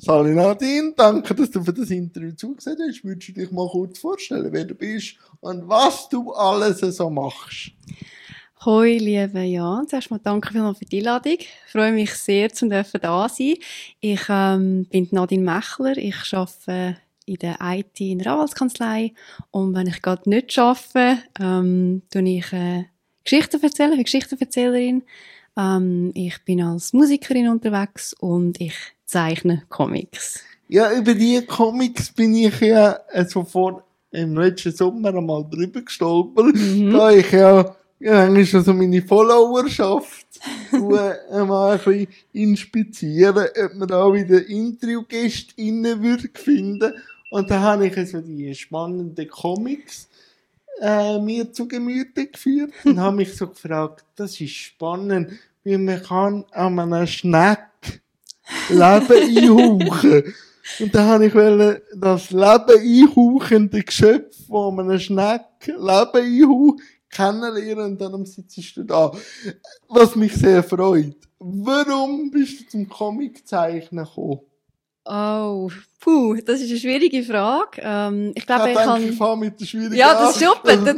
Sali Nadine, danke, dass du für das Interview zugesehen hast. Würdest du dich mal kurz vorstellen, wer du bist und was du alles so machst? Hoi, liebe Jan. Zuerst mal danke vielmals für die Einladung. Ich freue mich sehr, zu da sein. Ich bin Nadine Mechler. Ich arbeite in der IT in der Anwaltskanzlei. Und wenn ich gerade nicht arbeite, tue ich Geschichten erzählen, ich bin Geschichtenerzählerin. Ich bin als Musikerin unterwegs und ich zeichne Comics. Ja, über die Comics bin ich ja sofort im letzten Sommer einmal drüber gestolpert, da ich ja eigentlich schon so meine Followerschaft mal ein bisschen inspizieren, ob man da wieder Interviewgästinnen würde finden. Und da habe ich so die spannenden Comics mir zu Gemüte geführt und habe mich so gefragt, das ist spannend, wie man kann an einer Schnecke Leben einhauchen. Und da habe ich das Leben einhauchende Geschöpf, wo man eine Schnecke Leben einhaucht, kennenlernen und dann sitzt du da. Was mich sehr freut. Warum bist du zum Comiczeichnen gekommen? Oh, das ist eine schwierige Frage. Ich glaube, ich fange mit der schwierigen Ja, das ist super. Dann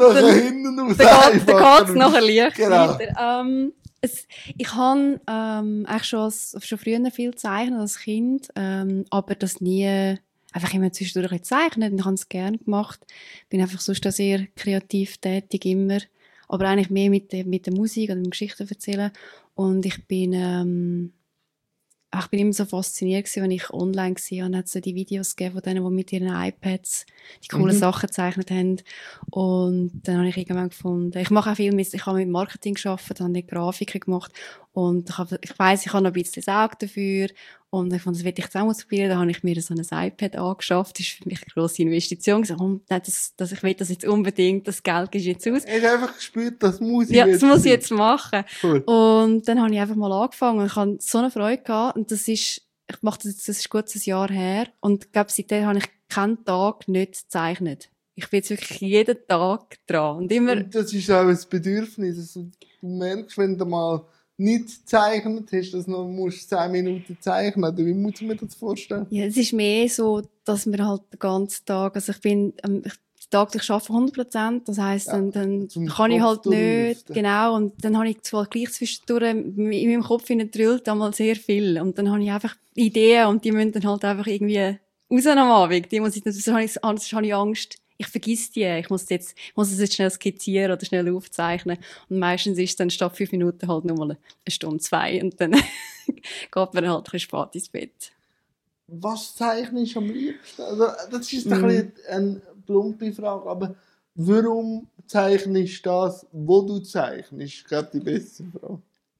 geht's nachher leicht weiter. Ich habe eigentlich schon früher viel gezeichnet als Kind, aber das nie einfach immer zwischendurch gezeichnet. Und ich habe es gerne gemacht. Bin einfach sonst auch sehr kreativ tätig immer, aber eigentlich mehr mit der Musik und mit dem Geschichten erzählen. Und ich bin immer so fasziniert gewesen, wenn ich online war und hat so die Videos gegeben von denen, die mit ihren iPads die coolen Sachen gezeichnet haben. Und dann habe ich irgendwann gefunden, ich mache auch viel ich habe mit Marketing gearbeitet, habe nicht Grafiken gemacht und ich weiss, ich habe noch ein bisschen das Auge dafür und ich fand, das will ich jetzt auch ausprobieren. Da habe ich mir so ein iPad angeschafft. Das war für mich eine grosse Investition. Ich will das jetzt unbedingt, das Geld ist jetzt aus. Ich habe einfach gespürt, das muss ich das muss ich jetzt machen. Cool. Und dann habe ich einfach mal angefangen und ich hatte so eine Freude gehabt. Und das ist gut ein Jahr her. Und ich glaube, seitdem habe ich keinen Tag nicht gezeichnet. Ich bin jetzt wirklich jeden Tag dran. Und das ist auch ein Bedürfnis. Also, du merkst, wenn du mal nicht gezeichnet hast, dass du musst 10 Minuten zeichnen. Oder wie muss man das vorstellen? Ja, es ist mehr so, dass wir halt den ganzen Tag, also ich bin, tagtäglich arbeite 100%, das heisst, dann kann ich halt nicht, genau, und dann habe ich zwar gleich zwischendurch in meinem Kopf drüllt einmal sehr viel, und dann habe ich einfach Ideen, und die müssen dann halt einfach irgendwie raus am Abend, sonst habe ich Angst, ich vergiss die, ich muss es jetzt schnell skizzieren oder schnell aufzeichnen, und meistens ist es dann statt 5 Minuten halt nur mal eine Stunde, 2, und dann geht man halt ein bisschen spät ins Bett. Was zeichnest du am liebsten? Also, das ist ein bisschen eine plumpe Frage, aber warum zeichnest du das, wo du zeichnest? Ich glaube, die beste Frage.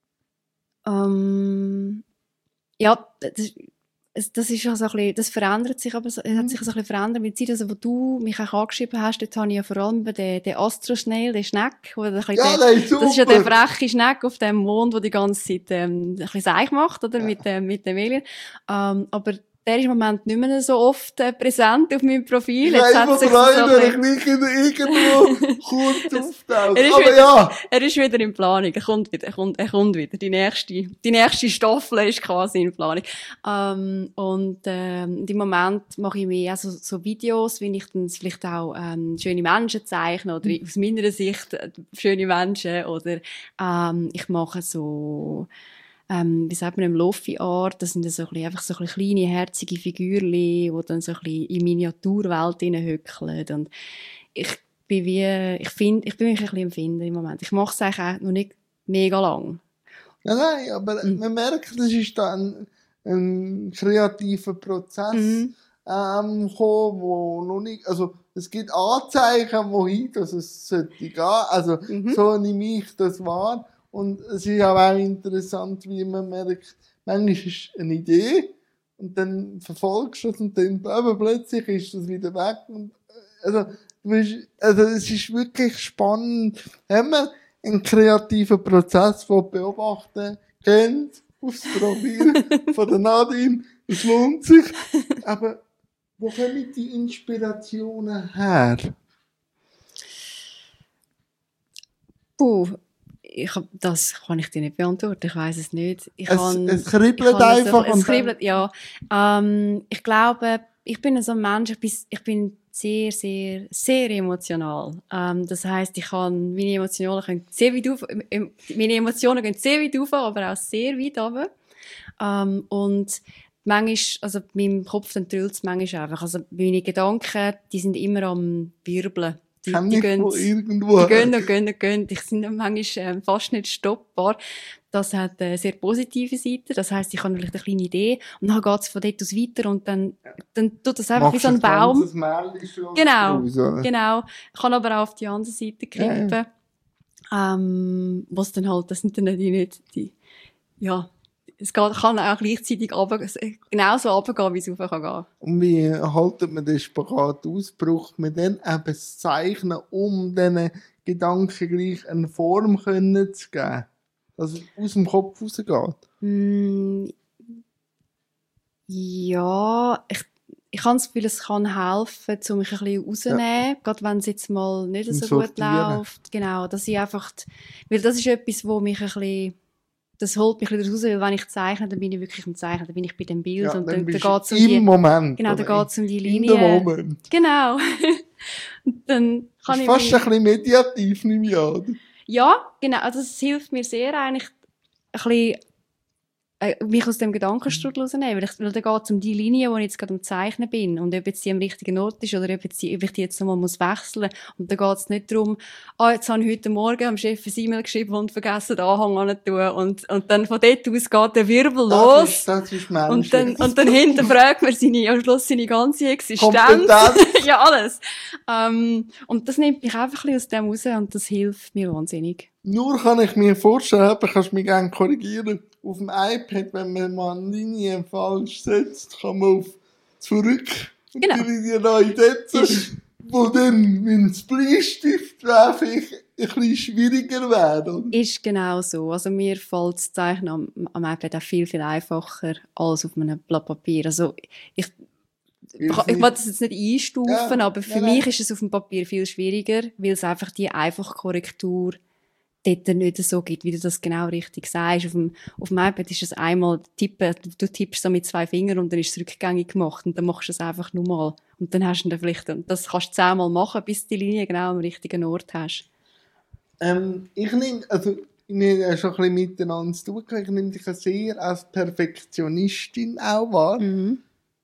Ja, das ist ja so ein bisschen, das verändert sich, aber es hat sich so ein bisschen verändert mit der Zeit, also wo du mich auch angeschrieben hast, dort habe ich ja vor allem den Astro-Schnell, den Schneck, das ist ja der freche Schneck auf dem Mond, der die ganze Zeit ein bisschen Seich macht, oder, mit dem Alien. Aber der ist im Moment nicht mehr so oft präsent auf meinem Profil. Jetzt hat sich wenn ich nicht irgendwo kurz auftauche. Aber ja. Er ist wieder in Planung. Er kommt wieder. Die nächste Staffel ist quasi in Planung. Im Moment mache ich mehr so Videos, wie ich dann vielleicht auch schöne Menschen zeichne oder aus meiner Sicht schöne Menschen oder ich mache so wie sagt man, im Lofi-Art, das sind so einfach so ein bisschen kleine, herzige Figürchen, die dann so ein bisschen in Miniaturwelt hineinhückeln. Und ich bin mich ein bisschen empfinden im Moment. Ich mache es eigentlich auch noch nicht mega lang. Ja, nein, aber man merkt, das ist dann ein kreativer Prozess, wo noch nicht, also, es gibt Anzeichen, wohin, dass es sollte gehen. Also, so nehme ich das wahr. Und es ist auch interessant, wie man merkt, manchmal ist eine Idee und dann verfolgst du es und dann aber plötzlich ist das wieder weg. Und, es ist wirklich spannend, wenn man einen kreativen Prozess beobachten kennt, aufs Profil von der Nadine. Es lohnt sich. Aber wo kommen die Inspirationen her? Das kann ich dir nicht beantworten. Ich weiss es nicht. Es kribbelt einfach. Es kribbelt, ja. Ich glaube, ich bin so ein Mensch, ich bin sehr, sehr, sehr emotional. Das heisst, meine Emotionen gehen sehr weit auf, aber auch sehr weit runter. Und manchmal, also bei meinem Kopf, dann trüllt es manchmal einfach. Also meine Gedanken, die sind immer am Wirbeln. Die gehen und gehen. Die sind manchmal fast nicht stoppbar. Das hat eine sehr positive Seite. Das heisst, ich habe vielleicht eine kleine Idee und dann geht es von dort aus weiter und dann tut das einfach wie so ein Baum. Genau. Ich kann aber auch auf die andere Seite kippen. Was dann halt, das sind dann es kann auch gleichzeitig genauso runtergehen, wie es rauf kann gehen. Und wie haltet man den Spagat aus? Braucht man dann eben das Zeichnen, um diesen Gedanken gleich eine Form zu geben? Dass es aus dem Kopf rausgeht? Ja, ich habe das Gefühl, es kann helfen, um mich ein bisschen rauszunehmen. Gerade wenn es jetzt mal nicht so gut läuft. Genau, dass ich einfach, weil das ist etwas, wo mich ein bisschen, das holt mich ein bisschen raus, weil wenn ich zeichne, dann bin ich wirklich am Zeichnen, dann bin ich bei dem Bild und dann geht es um die Moment. Genau, dann geht es um die Linie. Moment. Genau. Und dann kann ich fast ein bisschen mediativ, nehme ich an. Ja, genau. Also es hilft mir sehr, eigentlich ein bisschen mich aus dem Gedankenstrudel rausnehmen, weil da geht es um die Linie, wo ich jetzt gerade am Zeichnen bin und ob jetzt die am richtigen Ort ist oder ob ich die jetzt nochmal wechseln muss. Und da geht es nicht darum, jetzt habe ich heute Morgen am Chef ein E-Mail geschrieben und vergessen, den Anhang anzutun und dann von dort aus geht der Wirbel los. Das ist menschlich. Und dann hinterfragt man am Schluss seine ganze Existenz. Ja, alles. Und das nimmt mich einfach ein bisschen aus dem raus und das hilft mir wahnsinnig. Nur kann ich mir vorstellen, aber kannst du mich gerne korrigieren, auf dem iPad, wenn man mal eine Linie falsch setzt, kann man auf zurück und die Linie neu setzen, wo dann, wenn es Bleistift wäre, vielleicht ein bisschen schwieriger wäre. Ist genau so. Also mir fällt das Zeichnen am iPad auch viel, viel einfacher als auf einem Blatt Papier. Also ich will das jetzt nicht einstufen, aber für mich ist es auf dem Papier viel schwieriger, weil es einfach die einfache Korrektur dort nicht so gibt, wie du das genau richtig sagst. Auf dem iPad ist es einmal tippen, du tippst so mit 2 Fingern und dann ist es rückgängig gemacht und dann machst du es einfach nur mal. Und dann hast du dann vielleicht, und das kannst du 10-mal machen, bis du die Linie genau am richtigen Ort hast. Ich nehme schon ein bisschen miteinander zu tun, ich nehme dich sehr als Perfektionistin auch wahr. Mhm.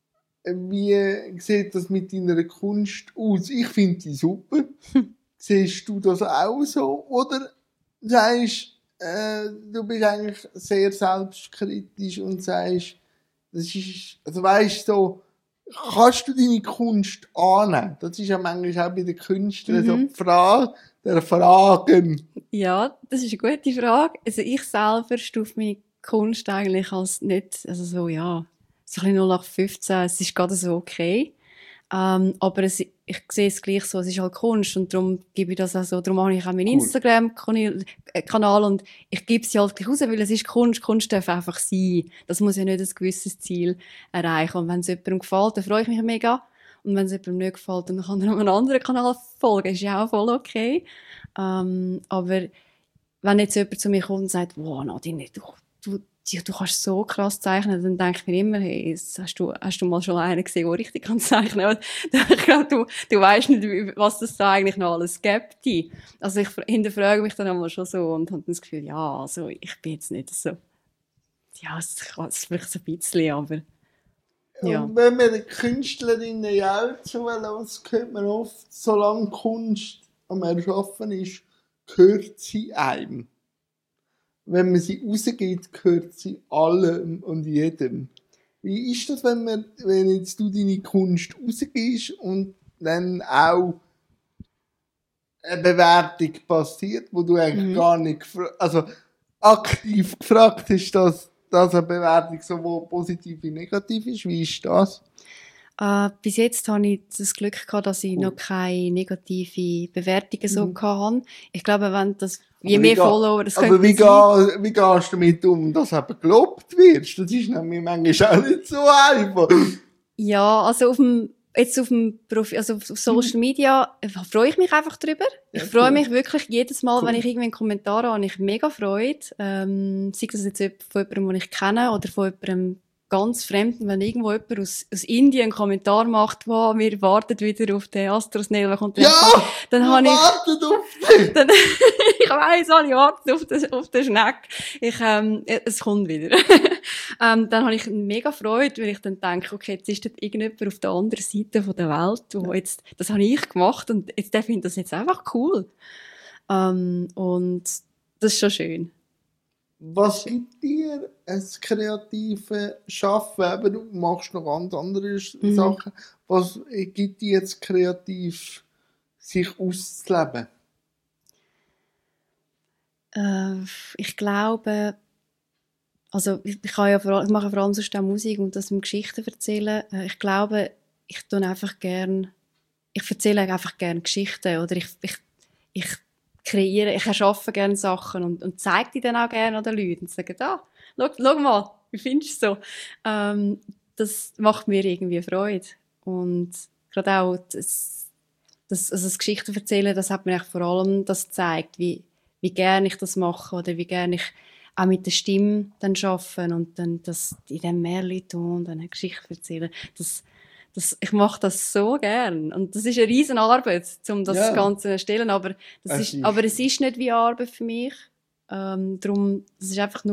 Wie sieht das mit deiner Kunst aus? Ich finde die super. Siehst du das auch so? Oder sagst, du bist eigentlich sehr selbstkritisch und sagst, das ist, also weisst so, kannst du deine Kunst annehmen? Das ist ja manchmal auch bei den Künstlern so die Frage der Fragen. Ja, das ist eine gute Frage. Also ich selber stufe meine Kunst eigentlich als nicht, also so, ja, so ein bisschen 0815, es ist gerade so okay. Aber ich sehe es gleich so, es ist halt Kunst und darum gebe ich das auch so, darum habe ich auch meinen Instagram-Kanal und ich gebe sie halt gleich raus, weil es ist Kunst. Kunst darf einfach sein. Das muss ja nicht ein gewisses Ziel erreichen. Und wenn es jemandem gefällt, dann freue ich mich mega. Und wenn es jemandem nicht gefällt, dann kann er einem anderen Kanal folgen. Ist ja auch voll okay. Aber wenn jetzt jemand zu mir kommt und sagt, wow, Nadine, du kannst so krass zeichnen, dann denke ich mir immer, hey, hast du mal schon einen gesehen, der richtig kann zeichnen? Ich glaube, du weisst nicht, was das da eigentlich noch alles gibt. Also ich hinterfrage mich dann einmal schon so und habe das Gefühl, ja, also ich bin jetzt nicht so, ja, es ist vielleicht so ein bisschen, aber ja. Und wenn man Künstlerinnen ja auch zulässt, hört man oft, solange Kunst am Erschaffen ist, gehört sie einem. Wenn man sie rausgeht, gehört sie allem und jedem. Wie ist das, wenn jetzt du deine Kunst rausgehst und dann auch eine Bewertung passiert, wo du eigentlich gar nicht, also aktiv gefragt hast, dass eine Bewertung sowohl positiv wie negativ ist? Wie ist das? Bis jetzt hatte ich das Glück gehabt, dass ich noch keine negative Bewertungen so hatte. Ich glaube, wenn das, je mehr Follower, das könnte sein. Aber wie gehst du damit um, dass eben gelobt wirst? Das ist nämlich manchmal auch nicht so einfach. Ja, also auf dem jetzt auf dem also auf Social Media freue ich mich einfach drüber. Ich freue mich wirklich jedes Mal, wenn ich irgendwie einen Kommentar habe, habe ich mega Freude. Sei das jetzt von jemandem, den ich kenne, oder von jemandem ganz Fremden, wenn irgendwo jemand aus Indien einen Kommentar macht, wow, wir warten wieder auf den Astrosnail, dann habe ich, dann, ich weiss, ich warte auf den Schneck. Es kommt wieder. Dann habe ich mega Freude, weil ich dann denke, okay, jetzt ist dort irgendjemand auf der anderen Seite der Welt, wo jetzt, das habe ich gemacht und jetzt, der findet das jetzt einfach cool. Und das ist schon schön. Was gibt dir ein kreatives Schaffen? Eben, du machst noch ganz andere Sachen. Was gibt dir jetzt kreativ, sich auszuleben? Ich glaube, also ich mache vor allem sonst auch Musik und das mit Geschichten erzählen. Ich glaube, ich erzähle einfach gerne Geschichten oder ich kreiere, ich erschaffe gerne Sachen und zeige die dann auch gerne an den Leuten und sage, schau mal, wie findest du so? Das macht mir irgendwie Freude. Und gerade auch das Geschichten erzählen, das hat mir eigentlich vor allem das gezeigt, wie gerne ich das mache oder wie gerne ich auch mit der Stimme dann arbeite und dann das in dem Märchen tun und dann eine Geschichte erzählen. Ich mache das so gern. Und das ist eine riesen Arbeit, um das Ganze zu erstellen. Aber es ist nicht wie Arbeit für mich. Darum, es ist einfach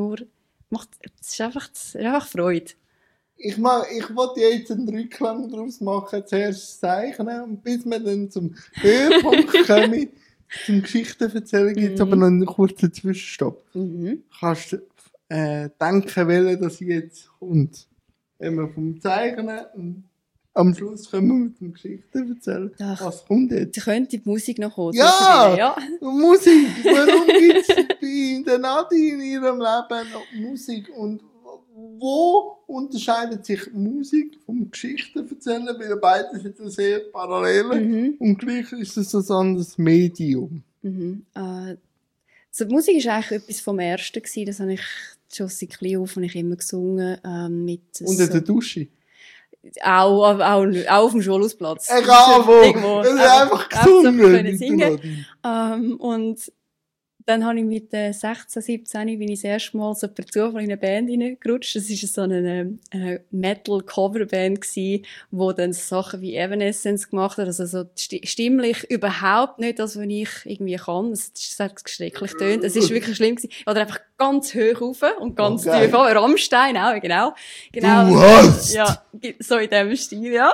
Freude. Ich wollte jetzt einen Rückgang daraus machen, zuerst zeichnen, und bis wir dann zum Höhepunkt kommen, zum Geschichten erzählen, gibt es aber noch einen kurzen Zwischenstopp. Kannst du denken, welche das jetzt kommt? Wenn wir vom Zeichnen und am Schluss können wir mit dem Geschichten erzählen. Was kommt jetzt? Da könnte die Musik noch kommen. Ja! Musik! Warum gibt es bei der Nadine in ihrem Leben noch Musik? Und wo unterscheidet sich Musik vom Geschichten erzählen? Weil beides sind sehr parallel und gleich ist es ein anderes Medium. Also die Musik war eigentlich etwas vom Ersten gewesen. Das habe ich schon seit klein auf und ich immer gesungen. Und in der Dusche? Auch auf dem Schulhausplatz. Egal wo. Es ist einfach gesungen. Und dann habe ich mit 16, 17 bin ich das erste Mal so per Zufall in eine Band hineingerutscht. Das war so eine Metal-Cover-Band gsi, wo dann so Sachen wie Evanescence gemacht hat. Also so stimmlich überhaupt nicht das, was ich irgendwie kann. Es hat schrecklich getönt. Es ist wirklich schlimm gewesen. Oder einfach ganz hoch rauf und ganz tief runter. Rammstein auch, genau. Du hast! Ja, so in dem Stil, ja.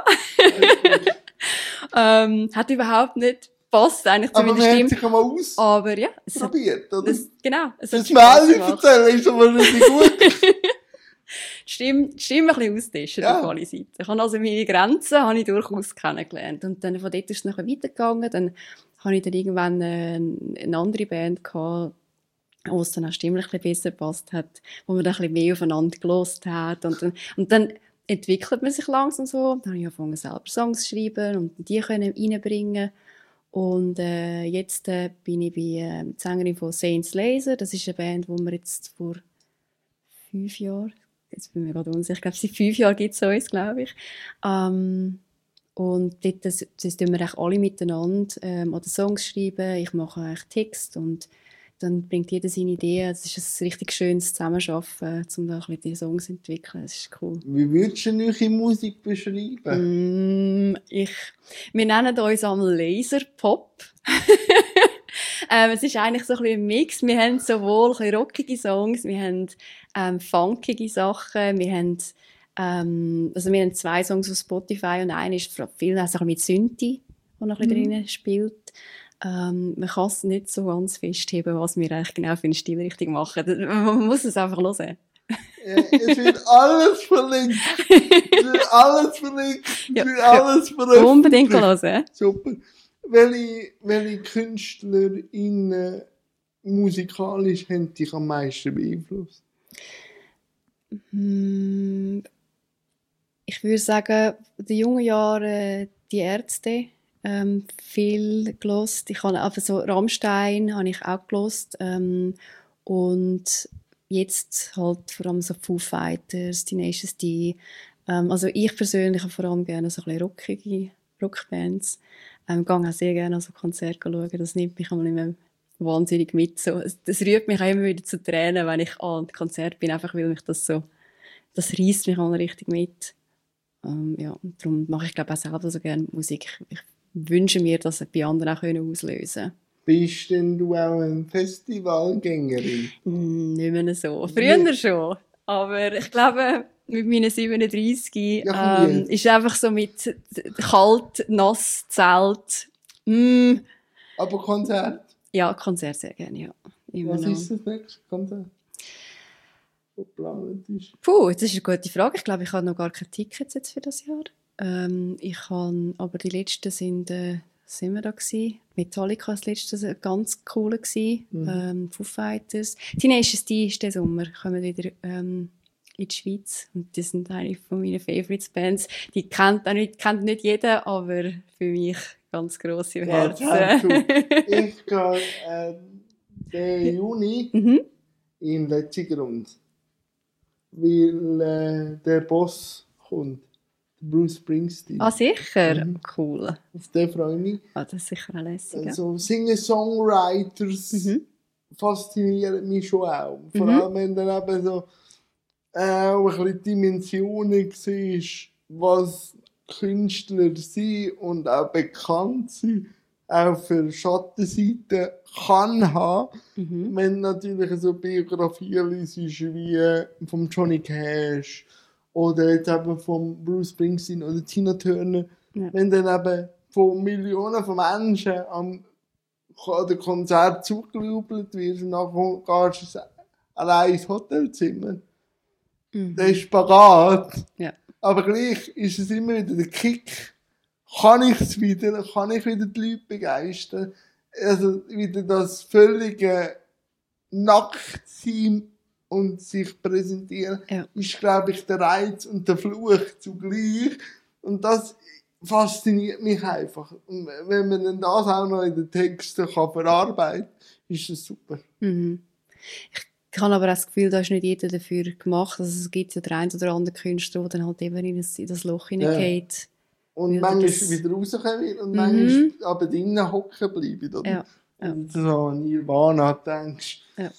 Hat überhaupt nicht passt eigentlich zu meiner Stimme. Aber man hat sich einmal aus. Aber ja. Probiert, oder? Genau. Das Märchen erzählen ist aber nicht gut. Die Stimme ein bisschen austauschen, auf alle Seiten. Ich habe also meine Grenzen durchaus kennengelernt. Und dann von dort ist es nachher weitergegangen. Dann habe ich dann irgendwann eine andere Band gehabt, wo es dann auch stimmlich ein bisschen besser gepasst hat, wo man dann ein bisschen mehr aufeinander gehört hat. Und dann entwickelt man sich langsam so. Dann habe ich angefangen, selber Songs zu schreiben und die reinbringen. Und jetzt bin ich bei Sängerin von Saints Laser. Das ist eine Band, die wir jetzt vor 5 Jahren, jetzt bin ich mir gerade unsicher, ich glaube, seit 5 Jahren gibt es uns, glaube ich. Und dort das tun wir eigentlich alle miteinander an den Songs schreiben. Ich mache eigentlich Text und dann bringt jeder seine Ideen. Es ist ein richtig schönes Zusammenarbeiten, um da ein bisschen die Songs zu entwickeln. Das ist cool. Wie würdest du eure Musik beschreiben? Wir nennen uns einmal Laserpop. Es ist eigentlich so ein bisschen ein Mix. Wir haben sowohl ein bisschen rockige Songs, wir haben funkige Sachen, wir haben 2 Songs auf Spotify und einer ist viel also mit Synthi, der noch ein bisschen drin spielt. Man kann es nicht so ganz festheben, was wir eigentlich genau für eine Stilrichtung machen. Man muss es einfach hören. Es wird alles verlinkt. Es wird alles verlinkt. Unbedingt hören. Super. Welche KünstlerInnen musikalisch haben dich am meisten beeinflusst? Ich würde sagen, in den jungen Jahren die Ärzte. Viel gehört. Ich habe einfach so Rammstein habe ich auch gehört. Und jetzt halt vor allem so Foo Fighters, Tenacious D, Also ich persönlich habe vor allem gerne so ein bisschen rockige Rockbands. Gehe auch sehr gerne an so Konzerte schauen. Das nimmt mich einmal immer wahnsinnig mit. So. Das rührt mich auch immer wieder zu Tränen, wenn ich an Konzert bin, einfach weil mich das reißt mich einmal richtig mit. Ja, und darum mache ich, glaube ich, auch selber so gerne Musik. Ich wünsche mir, dass es bei anderen auch auslösen können. Bist denn du auch eine Festivalgängerin? Nicht mehr so. Früher schon. Aber ich glaube, mit meinen 37 ist einfach so mit kalt, nass, Zelt. Aber Konzert? Ja, Konzert sehr gerne, ja. Immer Was noch. Ist das nächste Konzert? Puh, das ist eine gute Frage. Ich glaube, ich habe noch gar keine Tickets jetzt für das Jahr. Aber die letzten sind wir da gewesen. Metallica war das letzte ganz cool gewesen. Foo Fighters. Tenacious D ist der Sommer. Kommen wieder in die Schweiz. Und das sind eine von meinen Favorites-Bands. Die kennt nicht jeder, aber für mich ganz gross im Herzen. Ich gehe den Juni in Letzigrund. Weil der Boss kommt. Bruce Springsteen. Ah, sicher? Cool. Auf den freue ich mich. Ah, das ist sicher auch lässig. Also Singer-Songwriters faszinieren mich schon auch. Vor allem, wenn dann eben so auch ein bisschen Dimensionen siehst, was Künstler sind und auch bekannt sind, auch für Schattenseiten kann haben. Wenn natürlich so Biografien liest wie vom Johnny Cash oder jetzt eben von Bruce Springsteen oder Tina Turner, wenn dann eben von Millionen von Menschen an dem Konzert zugejubelt wird und nachher gehst du allein ins Hotelzimmer. Der ist Spagat. Ja. Aber gleich ist es immer wieder der Kick. Kann ich wieder die Leute begeistern? Also wieder das völlige Nacktsein und sich präsentieren, ist, glaube ich, der Reiz und der Fluch zugleich. Und das fasziniert mich einfach. Und wenn man dann das auch noch in den Texten verarbeiten kann, ist das super. Ich habe aber auch das Gefühl, da ist nicht jeder dafür gemacht. Also es gibt ja den einen oder anderen Künstler, der dann halt eben in das Loch hineingeht. Und manchmal wieder rauskommen und manchmal aber drinnen hocken bleiben. Oder? Ja. Und so Nirvana denkst.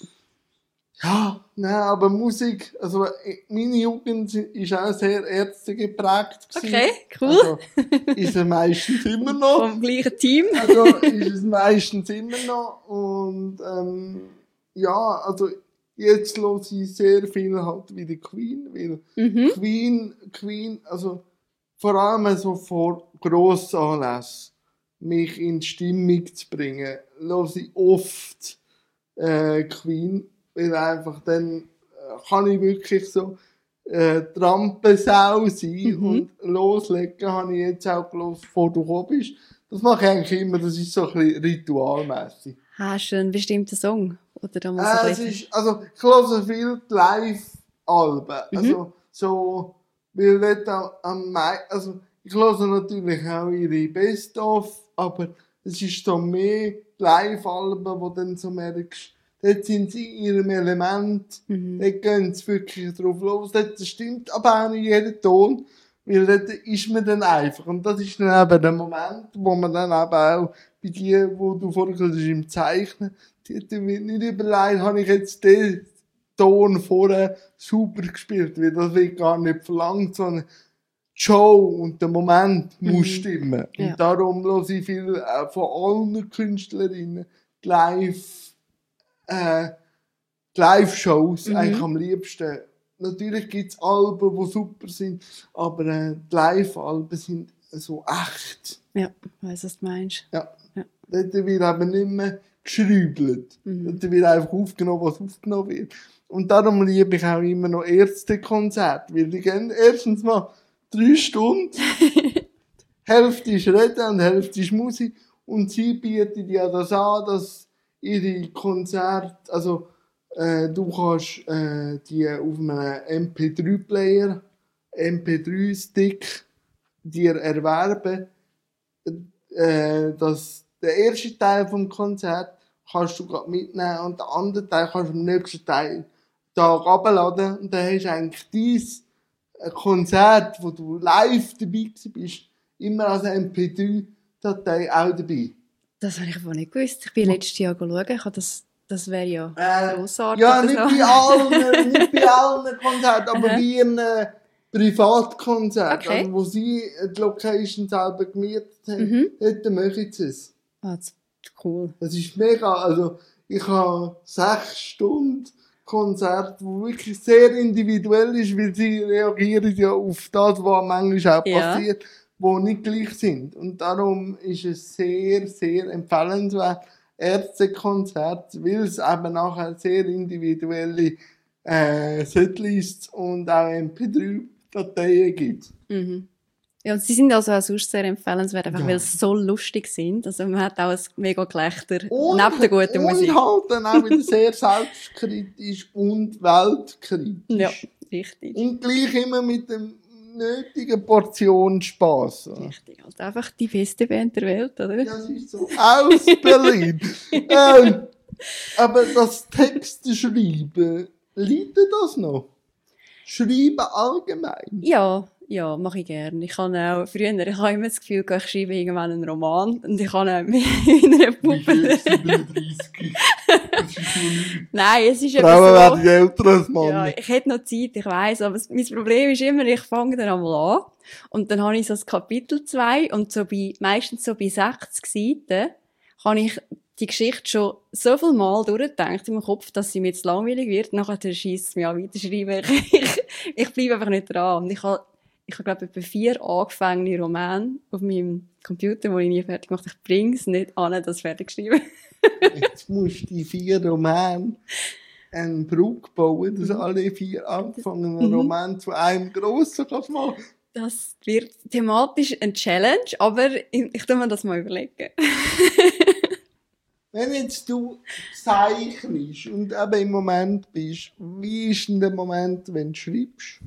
Nein, aber Musik, also meine Jugend ist auch sehr Ärzte geprägt. Okay, cool. Also, ist es meistens immer noch. Vom gleichen Team. Also ist es meistens immer noch. Und also jetzt höre ich sehr viel halt wie die Queen, weil Queen, also vor allem so vor Grossanlässen mich in die Stimmung zu bringen, höre ich oft Queen, weil einfach dann kann ich wirklich so Trampensau sein und loslegen, habe ich jetzt auch gehört, bevor du gekommen bist. Das mache ich eigentlich immer, das ist so ein bisschen ritualmässig. Hast du einen bestimmten Song? Oder da muss ich höre viel Live-Alben. Also, so, weil ich höre natürlich auch ihre Best-of, aber es ist so mehr Live-Alben, wo dann so merkst, dort sind sie in ihrem Element, dort gehen sie wirklich drauf los, dort stimmt aber auch nicht jeder Ton, weil dort ist man dann einfach. Und das ist dann eben der Moment, wo man dann eben auch bei dir, wo du vorhin gesagt hast, im Zeichnen, die wird nicht überlegt, habe ich jetzt den Ton vorher super gespielt, weil das wird gar nicht verlangt, sondern die Show und der Moment muss stimmen. Ja. Und darum höre ich viel von allen Künstlerinnen Live-Shows eigentlich am liebsten. Natürlich gibt's Alben, die super sind, aber die Live-Alben sind so echt. Ja, ich weiss, was du meinst. Ja. Dort wird eben nicht mehr geschrübelt. Dort wird einfach aufgenommen, was aufgenommen wird. Und darum liebe ich auch immer noch Ärztekonzerte, weil die gehen erstens mal 3 Stunden. Hälfte ist Reden und Hälfte ist Musik. Und sie bieten ja das an, dass ihre Konzerte, also du kannst die auf einem MP3-Player, MP3-Stick dir erwerben, dass der erste Teil vom Konzert kannst du gerade mitnehmen und den anderen Teil kannst du am nächsten Tag abladen und dann hast du eigentlich ein Konzert, wo du live dabei bist, immer als MP3-Datei auch dabei. Das habe ich aber nicht gewusst. Ich bin letztes Jahr schauen. Das wäre ja grossartig. Ja, nicht bei allen Konzerten, aber bei einem Privatkonzert, Okay. also wo sie die Location selber gemietet haben, dort machen sie es. Ah, das ist cool. Das ist mega, also ich habe 6 Stunden Konzert, wo wirklich sehr individuell ist, weil sie reagieren ja auf das, was manchmal auch passiert, wo nicht gleich sind. Und darum ist es sehr, sehr empfehlenswert, Ärztekonzert, weil es eben nachher sehr individuelle Setlists und auch MP3-Dateien gibt. Mhm. Ja, und sie sind also auch sonst sehr empfehlenswert, einfach weil sie so lustig sind. Also man hat auch ein mega Gelächter neben der guten Musik. Und halt dann auch wieder sehr selbstkritisch und weltkritisch. Ja, richtig. Und gleich immer mit der nötigen Portion Spass. Richtig. Also einfach die beste Band der Welt, oder? Das ist so. Aus Berlin. Aber das Texte schreiben, liegt dir das noch? Schreiben allgemein? Ja, mache ich gerne. Ich habe auch früher, ich habe immer das Gefühl, ich schreibe irgendwann einen Roman und ich habe auch in einer Puppe. 37. Nein, es ist Frauen eben so. werden älter als Männer. Ja, ich hätte noch Zeit, ich weiss, aber mein Problem ist immer, ich fange dann einmal an und dann habe ich so das Kapitel 2 und meistens so bei 60 Seiten habe ich die Geschichte schon so viel Mal durchgedacht in meinem Kopf, dass sie mir jetzt langweilig wird. Nachher scheisst es mich an weiterschreiben. Ich bleibe einfach nicht dran. Und ich habe glaube ich, etwa 4 angefangene Romane auf meinem Computer, die ich nie fertig gemacht habe. Ich bringe es nicht an, das fertig zu schreiben. Jetzt musst du die 4 Romane einen Brug bauen, dass alle 4 angefangenen Romane zu einem grossen kannst machen. Das wird thematisch eine Challenge, aber ich tu mir das mal überlegen. Wenn jetzt du zeichnest und eben im Moment bist, wie ist denn der Moment, wenn du schreibst?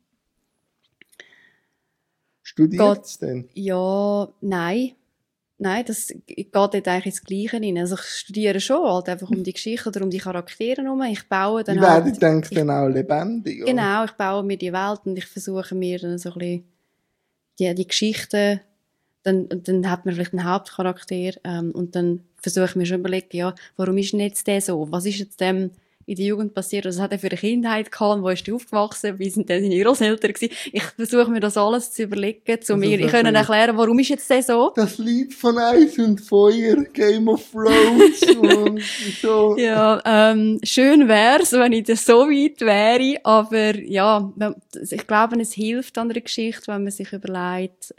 Studierst es denn? Ja, nein. Nein, das geht dort eigentlich ins Gleiche rein. Also ich studiere schon, halt einfach um die Geschichte oder um die Charaktere herum. Ich baue dann die werden dann auch lebendig, oder? Genau, ich baue mir die Welt und ich versuche mir dann so ein bisschen die Geschichten, dann hat man vielleicht einen Hauptcharakter, und dann versuche ich mir schon überlegen, ja, warum ist denn jetzt der so? Was ist jetzt dem in der Jugend passiert? Was hat er für eine Kindheit gehabt? Wo ist er aufgewachsen? Wie sind denn seine Großeltern gewesen? Ich versuche mir das alles zu überlegen, zu mir, ich kann erklären, warum ist jetzt der so? Das Lied von Eis und Feuer, Game of Thrones und so. Ja, schön wär's, wenn ich das so weit wäre, aber ja, ich glaube, es hilft an der Geschichte, wenn man sich überlegt,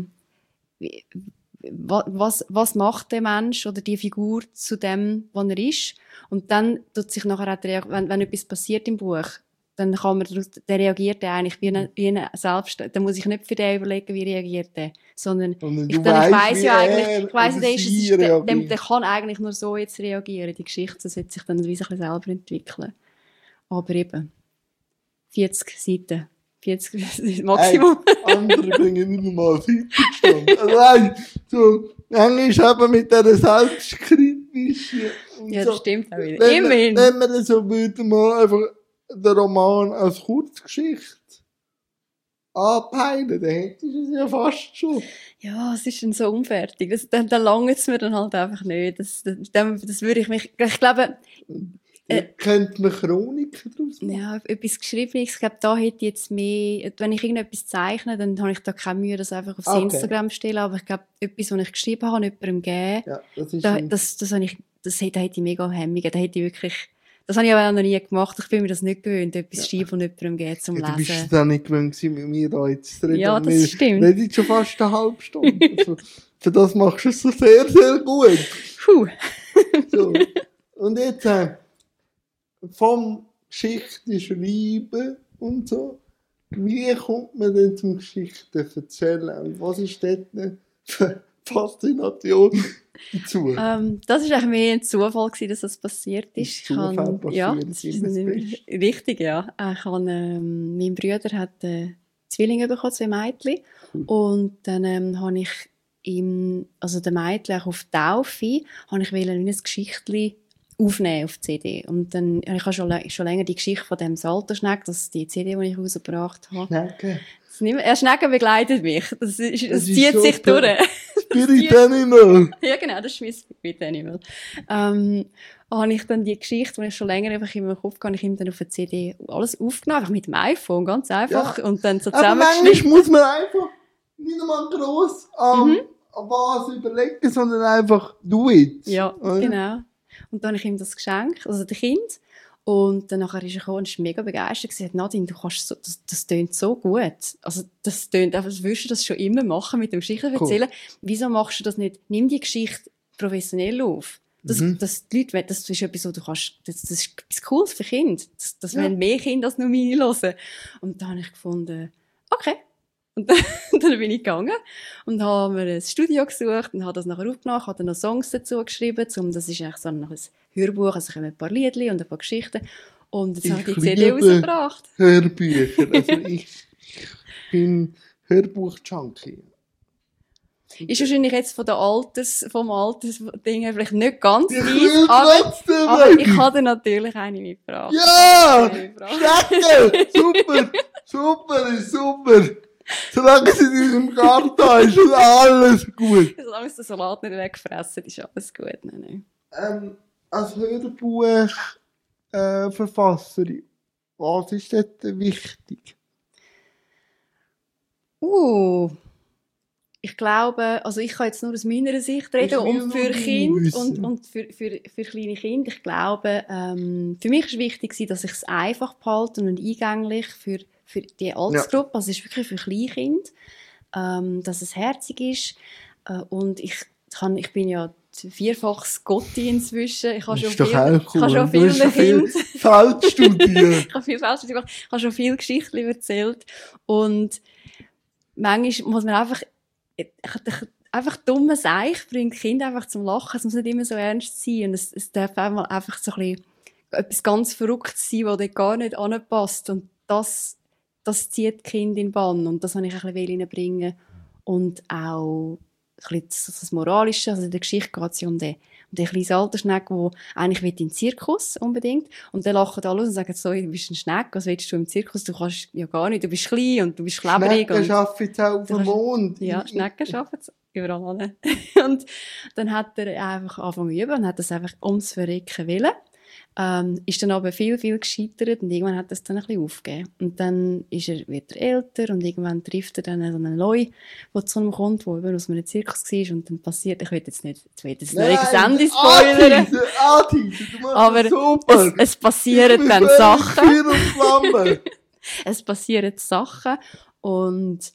was macht der Mensch oder die Figur zu dem, was er ist. Und dann tut sich nachher auch, wenn etwas passiert im Buch, dann kann man, der reagiert eigentlich wie eine selbst, dann muss ich nicht für den überlegen, wie reagiert der, sondern ich weiss ja eigentlich, der kann eigentlich nur so jetzt reagieren. Die Geschichte sollte sich dann wie sich selber entwickeln. Aber eben, 40 Seiten. 40 Maximum. Hey, andere bringen nicht normal Seitenstand. Allein, so, manchmal eben mit dieser selbstkritischen. Ja, so. Das stimmt auch wieder. Immerhin. Wenn man das so würde, mal einfach den Roman als Kurzgeschichte anpeilen, dann hättest du es ja fast schon. Ja, es ist dann so unfertig. Dann langt es mir dann halt einfach nicht. Das würde ich glaube, könnte man Chroniken daraus machen? Ja, etwas Geschriebenes. Ich glaube, da hätte ich jetzt mehr, wenn ich irgendetwas zeichne, dann habe ich da keine Mühe, das einfach aufs Instagram zu stellen. Aber ich glaube, etwas, was ich geschrieben habe, jemandem geben, ja, das hätte ich mega Hemmungen. Da hätte ich wirklich, das habe ich aber auch noch nie gemacht. Ich bin mir das nicht gewöhnt, etwas schreiben und jemandem geben zum Lesen. Du bist da nicht gewöhnt mit mir da jetzt zu reden. Ja, das stimmt. Wir reden schon fast eine halbe Stunde. Also, für das machst du es so sehr, sehr gut. Puh. So. Und jetzt, vom Geschichten schreiben und so, wie kommt man denn zum Geschichten erzählen? Und was ist dort für Faszination dazu? Das ist eigentlich mehr ein Zufall gewesen, dass das passiert ist. Zufall passiert, das ist richtig, ja. Mein Bruder hat Zwillinge bekommen, 2 Mädchen. Und dann habe ich also den Mädchen auch auf die Taufe, habe ich ein Geschichtchen aufnehmen auf CD. Und dann, ich habe schon länger die Geschichte von dem Salterschneck, das ist die CD, die ich rausgebracht habe. Schnecke. Schnecken begleitet mich. Das zieht so sich durch. Spirit Animal. Ja, genau, das ist mein Spirit Animal. Habe ich dann die Geschichte, die ich schon länger einfach in meinem Kopf hatte, ich ihm dann auf der CD alles aufgenommen, einfach mit dem iPhone, ganz einfach. Ja. Und dann so zusammengeschnitten. Aber manchmal muss man einfach nicht einmal gross an was überlegen, sondern einfach do it. Ja, oder? Genau. Und dann habe ich ihm das geschenkt, also dem Kind. Und dann nachher ist er gekommen und ist mega begeistert. Er hat gesagt, Nadine, du kannst so, das tönt so gut. Also, das tönt einfach, als würdest du das schon immer machen mit dem Geschichten erzählen. Cool. Wieso machst du das nicht? Nimm die Geschichte professionell auf. Das die Leute, das ist etwas, so, du kannst, das ist etwas Cooles für Kinder. Das wollen mehr Kinder als nur meine hören. Und dann habe ich gefunden, okay. Und dann bin ich gegangen und habe mir ein Studio gesucht und habe das nachher aufgenommen, habe dann noch Songs dazu geschrieben, das ist eigentlich so ein Hörbuch, also ich habe ein paar Liedchen und ein paar Geschichten und jetzt habe ich die CD rausgebracht. Hörbücher, also ich bin Hörbuch-Junkie. Ist wahrscheinlich jetzt vom Altersding her vielleicht nicht ganz live, aber ich habe natürlich eine mitgebracht. Ja! Schnecke! Super! Solange sie in diesem Garten ist, ist alles gut. Solange der Salat nicht wegfressen, ist alles gut. Nein. Als Hörbuchverfasserin, was ist dort wichtig? Ich glaube, also ich kann jetzt nur aus meiner Sicht reden und für Kinder und für kleine Kinder. Ich glaube, für mich ist wichtig, dass ich es einfach behalte und eingänglich für die Altersgruppe. Also es ist wirklich für Kleinkinder, dass es herzig ist. Und ich bin ja vierfaches Gotti inzwischen. Ich habe schon viel Feldstudien. Ich habe schon viel Geschichten erzählt. Und manchmal muss man einfach dumme Seich bringt Kinder einfach zum Lachen. Es muss nicht immer so ernst sein. Und es darf einmal einfach so ein bisschen etwas ganz Verrücktes sein, was dort gar nicht anpasst. Und das zieht die Kinder in den Bann. Und das wollte ich ein bisschen reinbringen. Und auch ein bisschen das Moralische. Also in der Geschichte geht es ja um den kleinen Altersschneck, der eigentlich in den Zirkus unbedingt. Und dann lachen alle aus und sagen so, du bist ein Schneck, was willst du im Zirkus? Du kannst ja gar nicht, du bist klein und du bist klebrig. Schnecken arbeiten auf dem Mond. Ja, Schnecken arbeiten überall an. Und dann hat er einfach angefangen zu üben und hat das einfach ums Verrecken wollen. Ist dann aber viel gescheitert und irgendwann hat er es dann ein bisschen aufgegeben. Und dann wird er älter und irgendwann trifft er dann so einen Leu, der zu ihm kommt, der eben aus einem Zirkus war und dann passiert, ich will jetzt nicht das Ende spoilern, aber es passieren dann Sachen. Es passieren Sachen und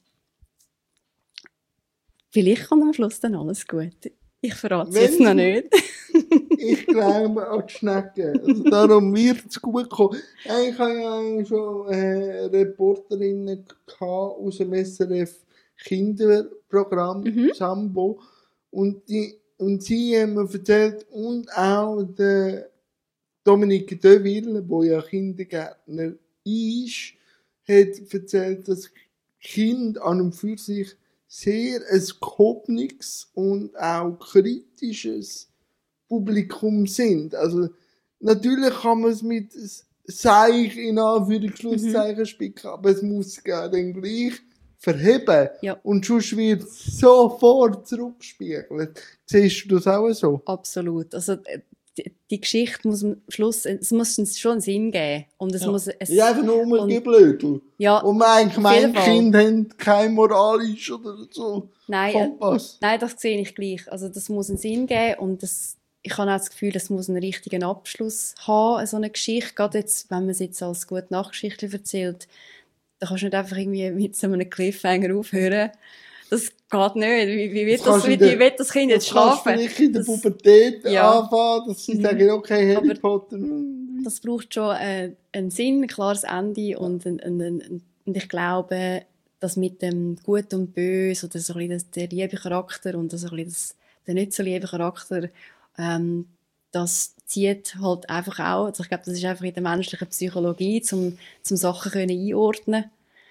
vielleicht kommt am Schluss dann alles gut. Ich verrate es jetzt noch nicht. Ich glaube an die Schnecken. Also darum wird es gut kommen. Ich hatte ja schon Reporterinnen aus dem SRF Kinderprogramm, Sambo. Und sie haben mir erzählt, und auch der Dominique Deville, der ja Kindergärtner ist, hat erzählt, dass Kinder an und für sich sehr ein gehobenes und auch kritisches Publikum sind. Also, natürlich kann man es mit Seich in Anführungszeichen spicken, aber es muss ja dann gleich verheben. Ja. Und sonst wird es sofort zurückgespiegelt. Siehst du das auch so? Absolut. Also, die Geschichte muss am Schluss, es muss schon einen Sinn geben. Und es muss, ja, einfach nur um ein Blödel. Ja. Und mein Kind hat kein moralisch oder so. Nein, das sehe ich gleich. Also, das muss einen Sinn geben und ich habe auch das Gefühl, es muss einen richtigen Abschluss haben, so eine Geschichte. Gerade jetzt, wenn man es jetzt als gute Nachgeschichte erzählt, da kannst du nicht einfach irgendwie mit so einem Cliffhanger aufhören. Das geht nicht. Wie wird das Kind jetzt schlafen? Das kannst du nicht in der Pubertät anfangen, dass sie sagen, okay, Harry Potter. Das braucht schon einen Sinn, ein klares Ende und ich glaube, dass mit dem Gut und Böse oder so ein bisschen der liebe Charakter und so ein bisschen der nicht so liebe Charakter, das zieht halt einfach auch. Also ich glaube, das ist einfach in der menschlichen Psychologie, zum Sachen einordnen.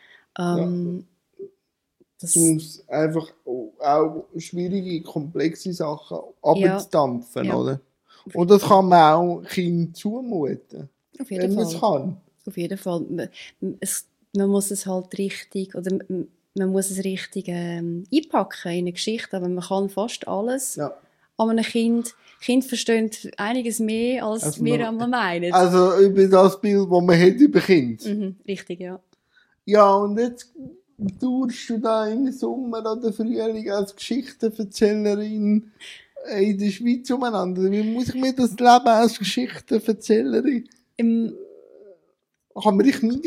Das muss einfach auch schwierige, komplexe Sachen abzudampfen, oder? Und das kann man auch Kindern zumuten. Auf jeden Fall. Kann. Auf jeden Fall. Man muss es halt richtig, oder man muss es richtig einpacken in eine Geschichte, aber man kann fast alles. Ja. Aber ein Kind versteht einiges mehr, als wir einmal meinen. Also über das Bild, das man hat über Kinder. Richtig, ja. Ja, und jetzt tourst du da im Sommer oder Frühling als Geschichtenerzählerin in der Schweiz umeinander. Wie muss ich mir das Leben als Geschichtenerzählerin? Kann man dich nicht...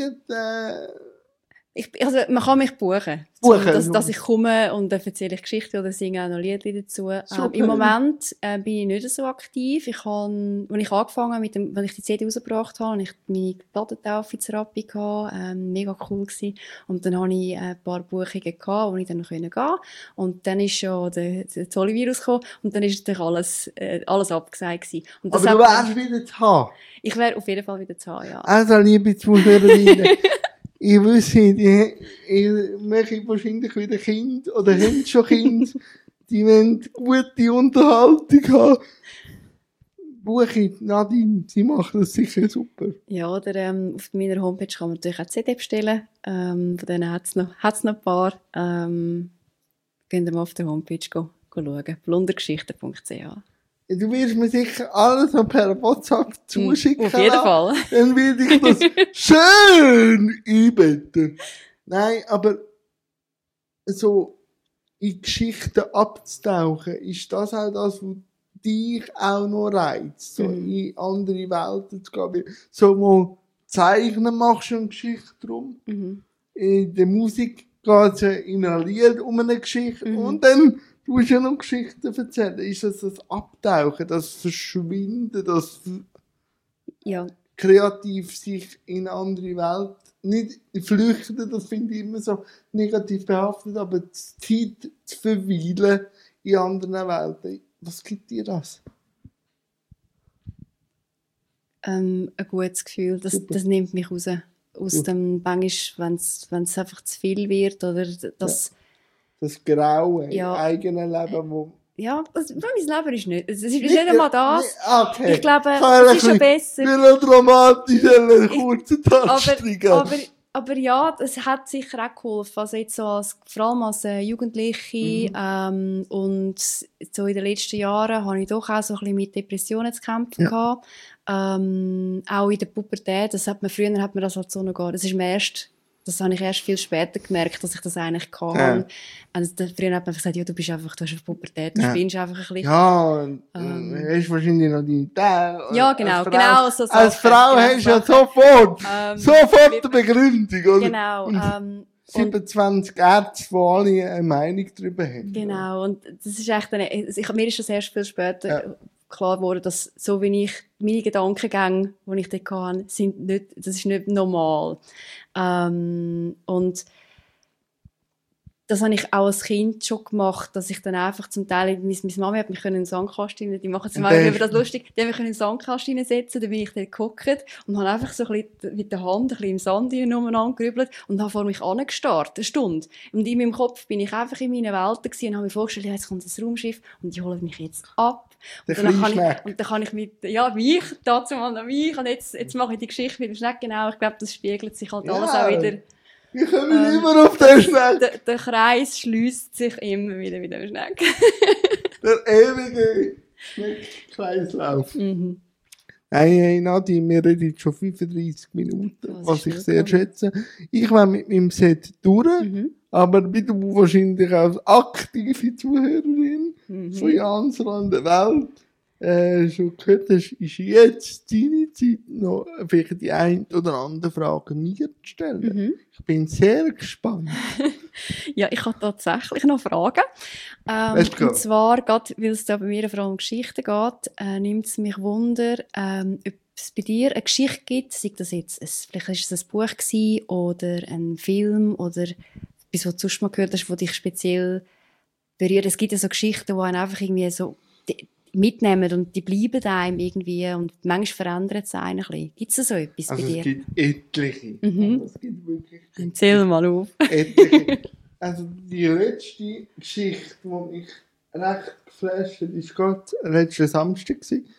man kann mich buchen. Dass ich komme und dann erzähle ich Geschichten oder singe auch noch Lieder dazu. Im Moment bin ich nicht so aktiv. Als ich angefangen habe, wenn ich die CD rausgebracht habe, hatte ich meine Ladentaufe in Rappi gehabt. Mega cool gewesen. Und dann hatte ich ein paar Buchungen gehabt, wo ich dann noch gehen konnte. Und dann ist schon der Zollvirus gekommen und dann ist natürlich alles abgesagt gewesen. Und das aber du wärst wieder zu haben? Ich wäre auf jeden Fall wieder zu haben, ja. Also, liebe Zuhörerinnen, ich wüsste, ihr möchtet wahrscheinlich wieder Kind oder habt schon Kind, die wollen gute Unterhaltung haben. Buche Nadine, sie macht das sicher super. Ja, oder auf meiner Homepage kann man natürlich auch CD bestellen. Von denen hat's noch ein paar. Gehen wir mal auf der Homepage schauen. blundergeschichten.ch. Du wirst mir sicher alles noch per WhatsApp zuschicken. Auf jeden Fall. Dann werde ich das schön einbetten. Nein, aber so in Geschichten abzutauchen, ist das auch das, was dich auch noch reizt, so in andere Welten zu gehen. So mal zeichnen machst du eine Geschichte drum. In der Musik geht es in einem Lied um eine Geschichte und dann du musst ja noch Geschichten erzählen. Ist das Abtauchen, das Verschwinden, das kreativ sich in eine andere Welt nicht flüchten, das finde ich immer so negativ behaftet, aber die Zeit zu verweilen in anderen Welten. Was gibt dir das? Ein gutes Gefühl, das nimmt mich raus. Aus dem Bangisch, wenn es einfach zu viel wird oder das... Ja. Das Graue im eigenen Leben, wo... Ja, mein Leben ist nicht... Es ist nicht einmal das. Okay. Ich glaube, es ist schon besser. Melodramatisch, kurze Tastungen. Aber ja, es hat sicher auch geholfen. Also jetzt so vor allem als Jugendliche und so in den letzten Jahren habe ich doch auch so ein bisschen mit Depressionen zu kämpfen gehabt. Auch in der Pubertät. Früher hat man das halt so noch gar... Das habe ich erst viel später gemerkt, dass ich das eigentlich kann. Ja. Also, früher hat man gesagt, ja, du hast eine Pubertät, du spinnst einfach ein bisschen. Ja, hast wahrscheinlich noch deine Tage. Ja, genau. So als Frau hast du ja sofort eine Begründung, oder? Genau. 27 Ärzte, die alle eine Meinung darüber haben. Genau, und das ist echt mir ist das erst viel später klar geworden, dass so wie ich meine Gedankengänge, die ich dort hatte, das ist nicht normal. Und das habe ich auch als Kind schon gemacht, dass ich dann einfach zum Teil, meine Mami hat mich in den Sandkasten, die machen zum Beispiel das lustig, die haben mich in den Sandkasten setzen, dann bin ich dort gehockt und habe einfach so ein bisschen mit der Hand ein bisschen im Sand umeinander gerübelt und habe vor mich angestarrt, eine Stunde. Und in meinem Kopf bin ich einfach in meiner Welt gewesen und habe mir vorgestellt, ja, jetzt kommt das Raumschiff und die holen mich jetzt ab. Und dann kann ich mit, mich, dazu mal noch mich, und jetzt mache ich die Geschichte mit dem Schneck, genau, ich glaube, das spiegelt sich halt alles auch wieder. Ich komme immer auf den Schneck. Der Kreis schliesst sich immer wieder mit dem Schneck. Der ewige Schneckkreislauf. Nein, Nadine, wir reden jetzt schon 35 Minuten, was ich sehr schätze. Ich war mit meinem Set durch, aber wie du wahrscheinlich als aktive Zuhörerin von Jansrand der Welt schon gehört hast, ist jetzt deine Zeit noch vielleicht die eine oder andere Frage mir zu stellen. Ich bin sehr gespannt. Ja, ich habe tatsächlich noch Fragen. Und zwar, gerade weil es da bei mir vor allem um Geschichten geht, nimmt es mich Wunder, ob es bei dir eine Geschichte gibt, sei das jetzt, vielleicht ist es ein Buch gewesen, oder ein Film oder etwas, was du sonst mal gehört hast, das dich speziell berührt. Es gibt ja so Geschichten, die einen einfach irgendwie so mitnehmen und die bleiben einem irgendwie und manchmal verändern es einen ein bisschen. Gibt es so etwas bei dir? Es gibt etliche. Es gibt wirklich Erzähl mal auf. Etliche. Also die letzte Geschichte, die mich recht geflasht hat, war gerade letzten Samstag.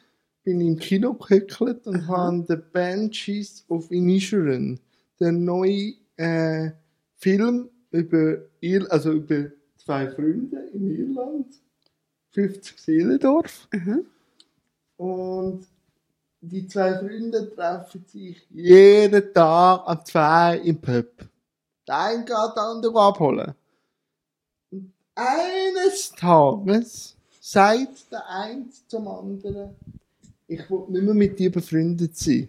bin ich im Kino gehöckelt und habe The Banshees of Inisherin, den neuen Film über zwei Freunde in Irland, 50 Seelendorf. Und die zwei Freunde treffen sich jeden Tag an 2 im Pub. Der eine geht den anderen abholen. Und eines Tages sagt der eine zum anderen, ich will nicht mehr mit dir befreundet sein.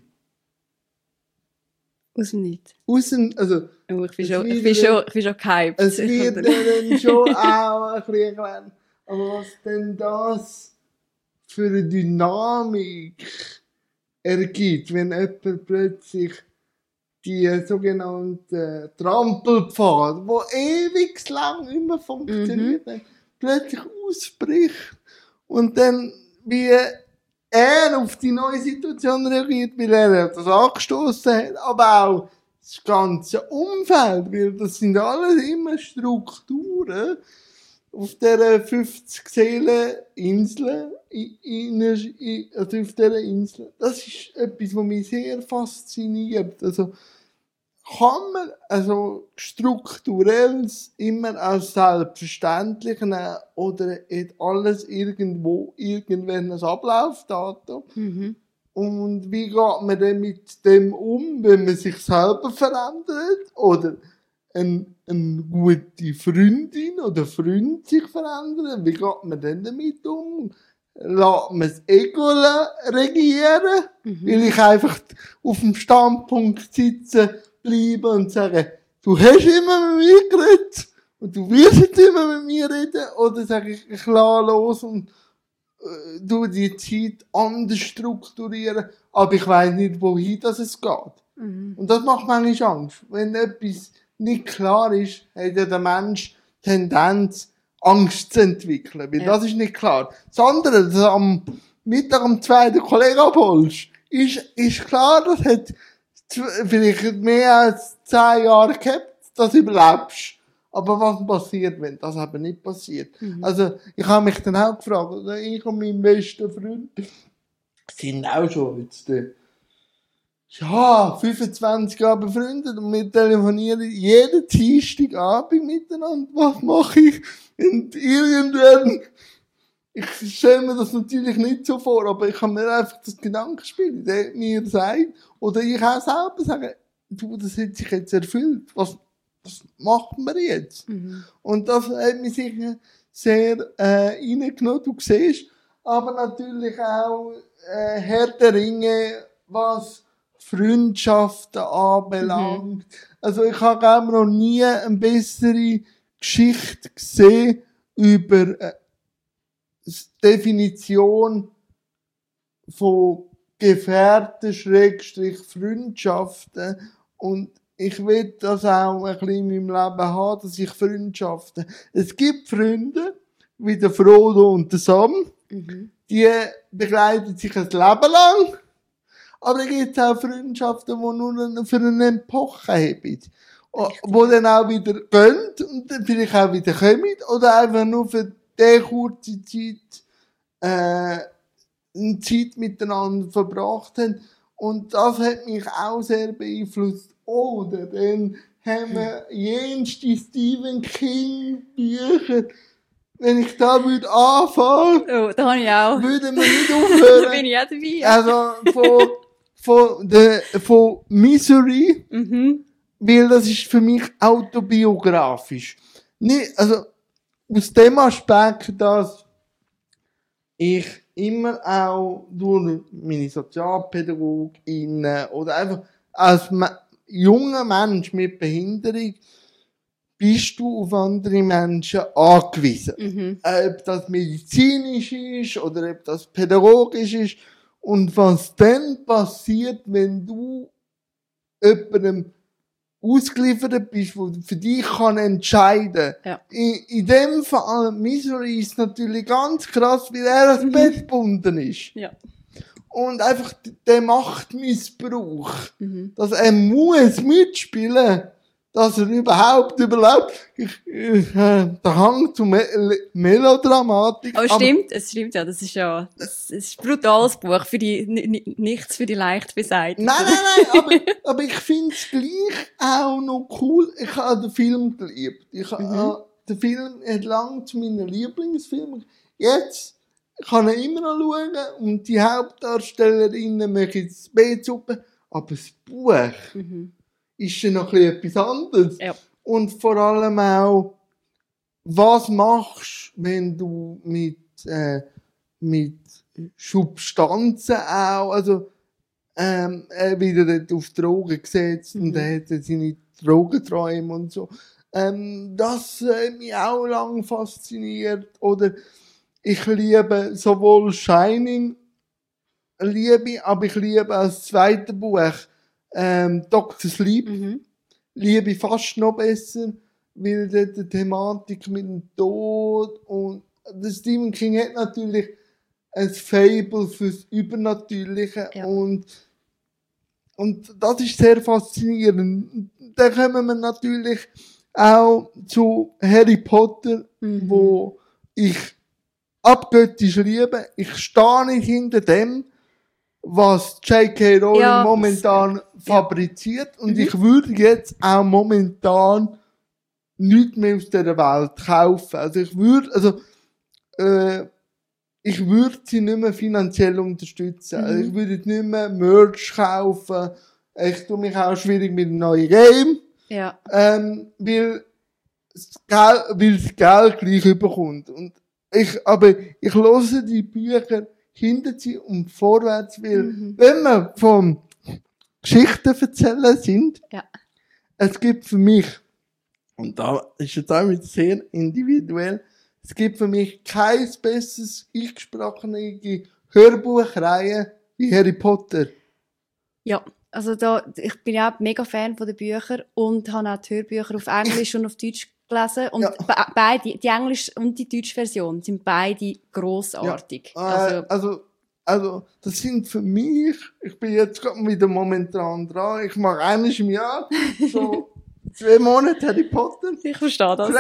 Aus dem Nichts. Also, ich bin schon gehypt. Es wird dann schon auch ein bisschen erklärt. Aber was denn das für eine Dynamik ergibt, wenn jemand plötzlich die sogenannten Trampelpfade, die ewig lang immer funktioniert, plötzlich ausbricht und dann wie er auf die neue Situation reagiert, weil er das angestoßen hat, aber auch das ganze Umfeld, weil das sind alles immer Strukturen auf dieser 50 Seelen-Insel, also auf dieser Insel. Das ist etwas, was mich sehr fasziniert. Also, kann man strukturelles immer als selbstverständlich nehmen oder hat alles irgendwann ein Ablaufdatum? Und wie geht man denn mit dem um, wenn man sich selber verändert oder eine gute Freundin oder Freund sich verändern? Wie geht man denn damit um? Lässt man das Ego regieren? Will ich einfach auf dem Standpunkt sitzen bleiben und sagen, du hast immer mit mir geredet und du wirst jetzt immer mit mir reden, oder sage ich lasse los und du die Zeit anders strukturieren, aber ich weiss nicht, wohin das es geht. Und das macht manchmal Angst. Wenn etwas nicht klar ist, hat ja der Mensch Tendenz, Angst zu entwickeln, weil das ist nicht klar. Das andere, dass du am Mittag am 2. Kollegen abholst, ist klar, das hat vielleicht mehr als 10 Jahre gehabt, dass du überlebst. Aber was passiert, wenn das eben nicht passiert? Also, ich habe mich dann auch gefragt, oder ich und mein bester Freund sind auch schon jetzt, 25 Jahre befreundet und wir telefonieren jeden Dienstagabend miteinander. Was mache ich? Und irgendwann, ich stelle mir das natürlich nicht so vor, aber ich kann mir einfach das Gedankenspiel, der mir sagt, oder ich auch selber sagen, du, das hat sich jetzt erfüllt. Was macht man jetzt? Und das hat mich sicher sehr reingenommen, du siehst, aber natürlich auch Herr der Ringe, was Freundschaften anbelangt. Also ich habe glaube noch nie eine bessere Geschichte gesehen über Definition von Gefährten, Freundschaften. Und ich will das auch ein bisschen in meinem Leben haben, dass ich Freundschaften. Es gibt Freunde, wie der Frodo und der Sam, die begleiten sich ein Leben lang. Aber es gibt auch Freundschaften, die nur für eine Epoche haben. Die dann auch wieder gehen und dann vielleicht auch wieder kommen. Oder einfach nur für diese kurze Zeit, eine Zeit miteinander verbracht haben. Und das hat mich auch sehr beeinflusst. Oder dann haben wir jenste Stephen King Bücher. Wenn ich da würde anfangen, da habe ich auch. Würde man nicht aufhören. Da bin ich auch dabei. Also, von Misery, weil das ist für mich autobiografisch. Nicht, also, aus dem Aspekt, dass ich immer auch durch meine SozialpädagogInnen oder einfach als junger Mensch mit Behinderung bist du auf andere Menschen angewiesen. Ob das medizinisch ist oder ob das pädagogisch ist. Und was dann passiert, wenn du jemandem ausgeliefert bist, der für dich kann entscheiden kann. Ja. In dem Fall, Misery ist natürlich ganz krass, weil er ans Bett gebunden ist. Ja. Und einfach der Machtmissbrauch, dass er muss mitspielen, dass er überhaupt überlebt. Der Hang zur Melodramatik. Oh, stimmt, es stimmt ja, das ist ein brutales Buch für nichts für die leicht Beseitigten. Nein, aber ich finde es gleich auch noch cool. Ich habe den Film geliebt. Der Film hat lange zu meinen Lieblingsfilmen. Jetzt kann ich immer noch schauen und die Hauptdarstellerinnen machen jetzt B-Suppe. Aber das Buch ist ja noch etwas anderes. Ja. Und vor allem auch, was machst du, wenn du mit Substanzen auch, also wieder dort auf Drogen gesetzt und er hat seine Drogenträume und so. Das hat mich auch lang fasziniert. Oder ich liebe sowohl Shining, aber ich liebe als zweites Buch Dr. Sleep. Liebe ich fast noch besser, weil dort die Thematik mit dem Tod und der Stephen King hat natürlich ein Faible fürs Übernatürliche und das ist sehr faszinierend. Dann kommen wir natürlich auch zu Harry Potter, wo ich abgöttisch liebe. Ich stehe nicht hinter dem, was J.K. Rowling momentan fabriziert. Und ich würde jetzt auch momentan nichts mehr aus dieser Welt kaufen. Also ich würde sie nicht mehr finanziell unterstützen. Also ich würde nicht mehr Merch kaufen. Ich tue mich auch schwierig mit einem neuen Game. Ja. Weil das Geld gleich überkommt. Aber ich höre die Bücher hinter sie und vorwärts, weil, wenn wir vom Geschichten erzählen sind, es gibt für mich, und da ist jetzt auch wieder sehr individuell, es gibt für mich kein besseres eingesprochene Hörbuchreihe wie Harry Potter. Ja, also ich bin ja auch mega Fan von den Büchern und habe auch die Hörbücher auf Englisch und auf Deutsch gelesen. Und beide, die Englisch- und die deutsche Version, sind beide grossartig. Ja, also, das sind für mich, ich bin jetzt gerade wieder momentan dran, ich mache eines im Jahr, so 2 Monate Harry Potter. Ich verstehe das.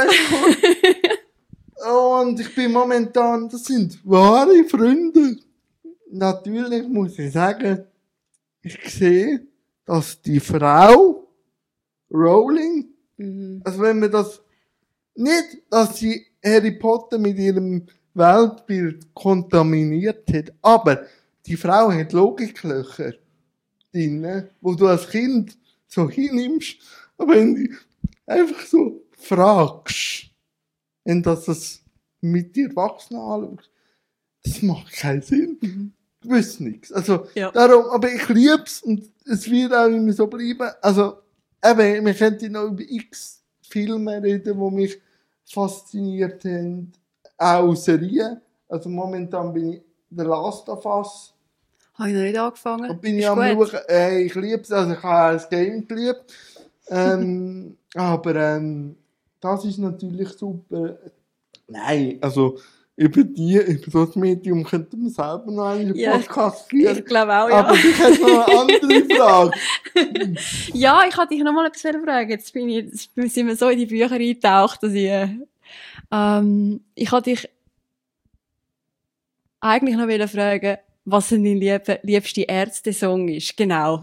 Und ich bin momentan, das sind wahre Freunde. Natürlich muss ich sagen, ich sehe, dass die Frau Rowling, also wenn man das nicht, dass sie Harry Potter mit ihrem Weltbild kontaminiert hat, aber die Frau hat Logiklöcher drin, wo du als Kind so hinnimmst, aber wenn du einfach so fragst, wenn das mit dir Erwachsenen anschaust, das macht keinen Sinn. Du weißt nichts. Also, darum, aber ich lieb's und es wird auch immer so bleiben. Also, eben, wir könnten noch über x Filme reden, die mich fasziniert haben. Auch Serien. Also, momentan bin ich The Last of Us. Habe ich noch nicht angefangen. Und bin ich am Schauen, ich lieb's, also ich habe auch das Game geliebt. Aber, das ist natürlich super. Nein, also, über das Medium könnte man selber noch einen Podcast führen. Ich glaube auch, ja. Aber ich hätte noch eine andere Frage. Ja, ich wollte dich noch mal etwas fragen. Jetzt sind wir so in die Bücher eingetaucht, dass ich wollte dich eigentlich noch fragen, was dein liebste Ärzte-Song ist. Genau.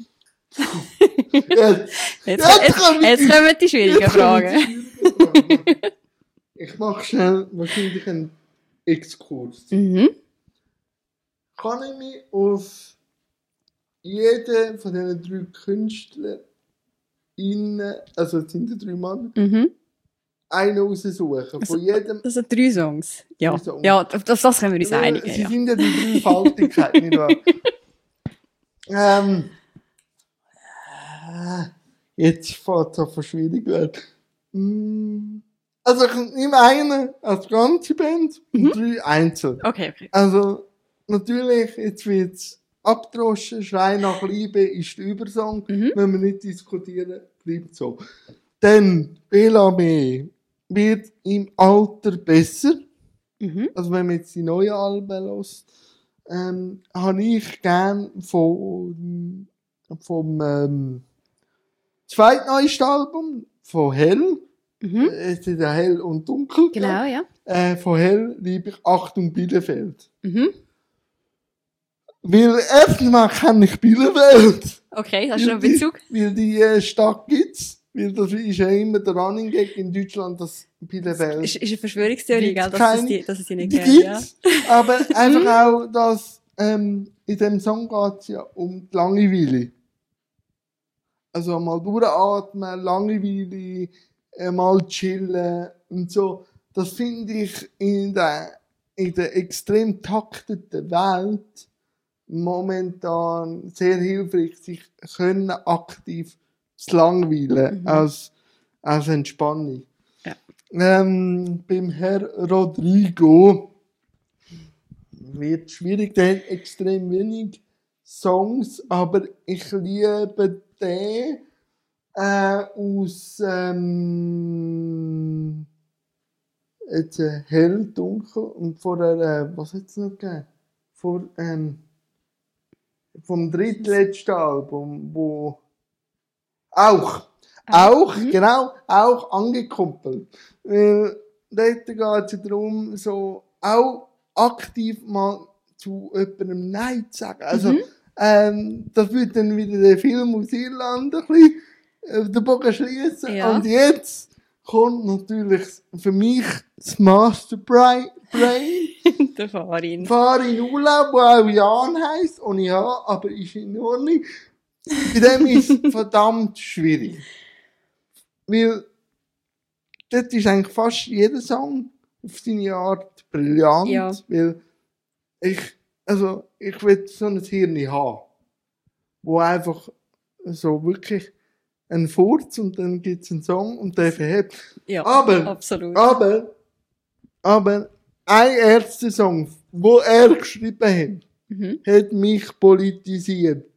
Jetzt kommen die schwierigen Fragen. Ich mache schnell wahrscheinlich einen Exkurs. Mhm. Kann ich mich auf jeden von diesen 3 Künstlern, also es sind 3 Mann, einen raussuchen? Von jedem. Das sind 3 Songs. Ja, ja, auf das können wir uns einigen. Sie sind ja die Dreifaltigkeit, nicht wahr? Jetzt fängt es auf schwierig werden. Also ich nehme einen als ganze Band und 3 einzeln. Okay. Also natürlich, jetzt wird's abgedroschen, Schrei nach Liebe ist der Übersong, wenn wir nicht diskutieren, bleibt so. Dann Bela B. wird im Alter besser. Also wenn man jetzt die neuen Alben hört, habe ich gern vom zweitneueste Album von Hell. Es ist ja Hell und Dunkel. Genau, ja. Von Hell liebe ich Achtung Bielefeld. Weil erstens mal kenne ich Bielefeld. Okay, hast du noch einen Bezug? Weil die Stadt gibt's. Weil das ist ja immer der Running Gag in Deutschland, dass Bielefeld. Ist eine Verschwörungstheorie, gell? Dass es die nicht die gibt. Ja. gibt's. Aber einfach auch, dass in dem Song geht's ja um die Langeweile. Also mal durchatmen, Langeweile, mal chillen und so. Das finde ich in der extrem takteten Welt momentan sehr hilfreich, sich können aktiv zu langweilen als Entspannung. Ja. Beim Herr Rodrigo wird schwierig, der hat extrem wenig Songs, aber ich liebe den aus jetzt hell, dunkel und vorher, was hat es noch gegeben? Vom drittletzten Album, wo genau, auch angekuppelt. Weil dort geht es ja darum, so auch aktiv mal zu jemandem Nein zu sagen. Also, das würde dann wieder den Film aus Irland ein bisschen den Bogen schließen. Ja. Und jetzt kommt natürlich für mich das Master Brain. Der Farin. Farin Urlaub, der auch Jan heisst, ohne H, aber ist in Ordnung. Bei dem ist es verdammt schwierig. Weil, dort ist eigentlich fast jeder Song auf seine Art brillant. Ja. Weil ich will so ein Hirn haben, wo einfach so wirklich ein Furz und dann gibt's einen Song und der verhebt. Ja, aber, absolut. Aber, ein erster Song, wo er geschrieben hat mich politisiert.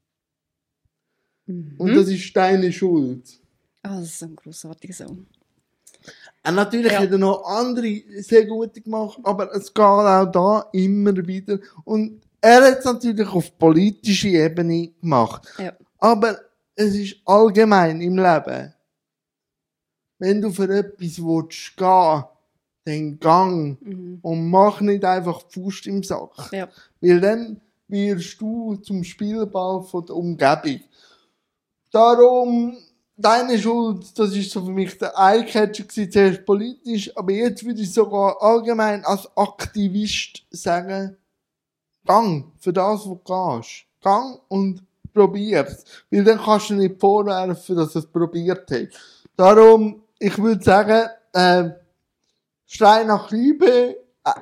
Und das ist deine Schuld. Das ist so ein grossartiger Song. Und natürlich hat er noch andere sehr gute gemacht, aber es geht auch da immer wieder. Und er hat es natürlich auf politischer Ebene gemacht. Ja. Aber es ist allgemein im Leben. Wenn du für etwas willst gehen, dann gang. Und mach nicht einfach die Faust im Sack. Ja. Weil dann wirst du zum Spielball von der Umgebung. Darum, deine Schuld, das ist so für mich der Eyecatcher gewesen, zuerst politisch, aber jetzt würde ich sogar allgemein als Aktivist sagen, gang für das, was du gehst. Gang und probier's. Weil dann kannst du nicht vorwerfen, dass du es probiert hast. Darum, ich würde sagen, Schrei nach Liebe,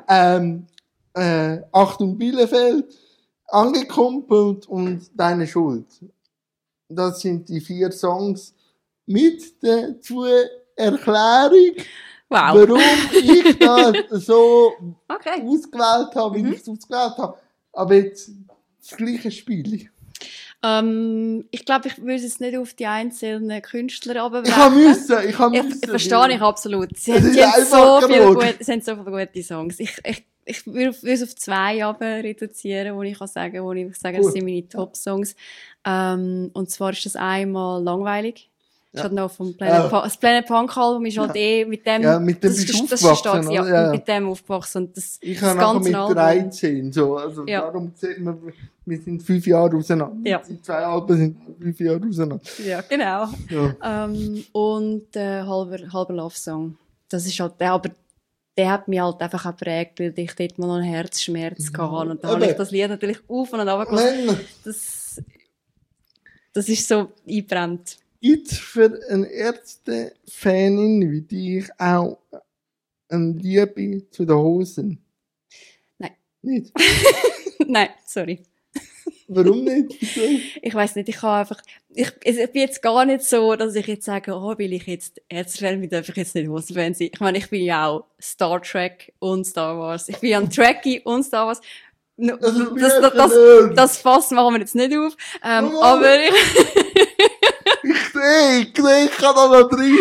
Achtung Bielefeld, angekumpelt und deine Schuld. Das sind die 4 Songs mit der Erklärung, warum ich das so ausgewählt habe, wie ich es ausgewählt habe. Aber jetzt das gleiche Spiel. Ich glaube, ich würde es nicht auf die einzelnen Künstler runterbrechen. Ich habe müssen. Verstehe ich absolut. Sie haben so viele gute Songs. Ich würde es auf 2 reduzieren, wo ich sagen kann, das sind meine Top-Songs. Und zwar ist das einmal «Langweilig». Das ist halt noch vom das Planet Punk Album ist halt mit dem, mit dem das bist ist aufgewachsen, stark, mit dem aufgewachsen. Und das, ich das habe nachher ganze mit Album. 13, so, also darum sieht man, wir sind 5 Jahre auseinander. Ja. Die 2 Alben sind 5 Jahre auseinander. Ja, genau. Ja. Und halber Love Song. Das ist halt der, aber der hat mich halt einfach auch geprägt, weil ich dort mal noch einen Herzschmerz hatte. Und dann habe ich das Lied natürlich auf und runter gehört. Das ist so eingebrannt. Gibt es für eine Ärzte-Fanin wie dich auch eine Liebe zu den Hosen? Nein. Nicht? Nein, sorry. Warum nicht? Ich weiss nicht, ich bin jetzt gar nicht so, dass ich jetzt sage, weil ich jetzt Ärzte-Fan bin, darf ich jetzt nicht Hosen-Fan sein. Ich meine, ich bin ja auch Star Trek und Star Wars. Ich bin ja ein Trekkie und Star Wars. Das Fass machen wir jetzt nicht auf. Aber ich kann da noch rein.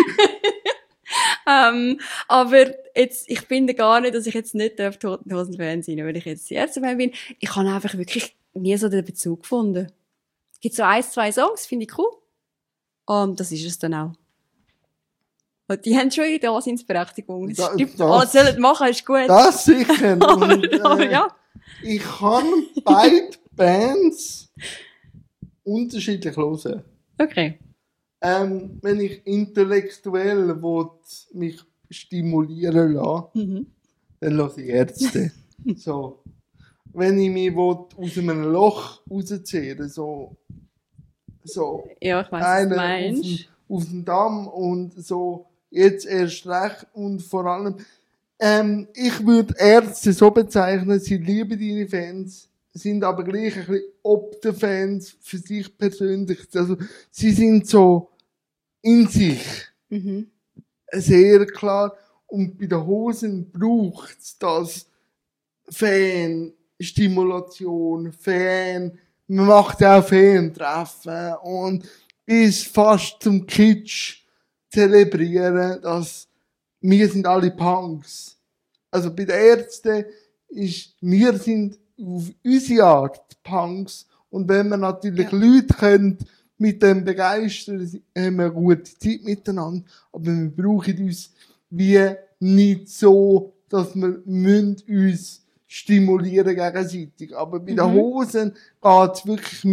Aber jetzt, ich finde gar nicht, dass ich jetzt nicht Toten Hosen-Fan sein darf, weil ich jetzt die Ärzte-Fan bin. Ich habe einfach wirklich nie so den Bezug gefunden. Es gibt so 1, 2 Songs, finde ich cool. Das ist es dann auch. Und die haben schon ihre Daseinsberechtigung. Das alles sollen machen, ist gut. Das sicher. aber ja. Ich kann beide Bands unterschiedlich hören. Okay. Wenn ich intellektuell mich stimulieren lasse, dann höre ich Ärzte. So. Wenn ich mich aus einem Loch rausziehen will, so ja, ich weiss, was du meinst. Auf den Damm und so jetzt erst recht und vor allem ich würde Ärzte so bezeichnen, sie lieben ihre Fans, sind aber gleich ein bisschen Opfer-Fans für sich persönlich. Also sie sind so in sich sehr klar und bei den Hosen braucht es das Fan-Stimulation, man macht ja auch Fan-Treffen und bis fast zum Kitsch zelebrieren, dass wir sind alle Punks. Also bei den Ärzten wir sind auf unsere Art Punks und wenn wir natürlich Leute können mit dem begeistern, haben wir eine gute Zeit miteinander, aber wir brauchen uns wie nicht so, dass wir uns stimulieren gegenseitig. Aber bei den Hosen geht's wirklich,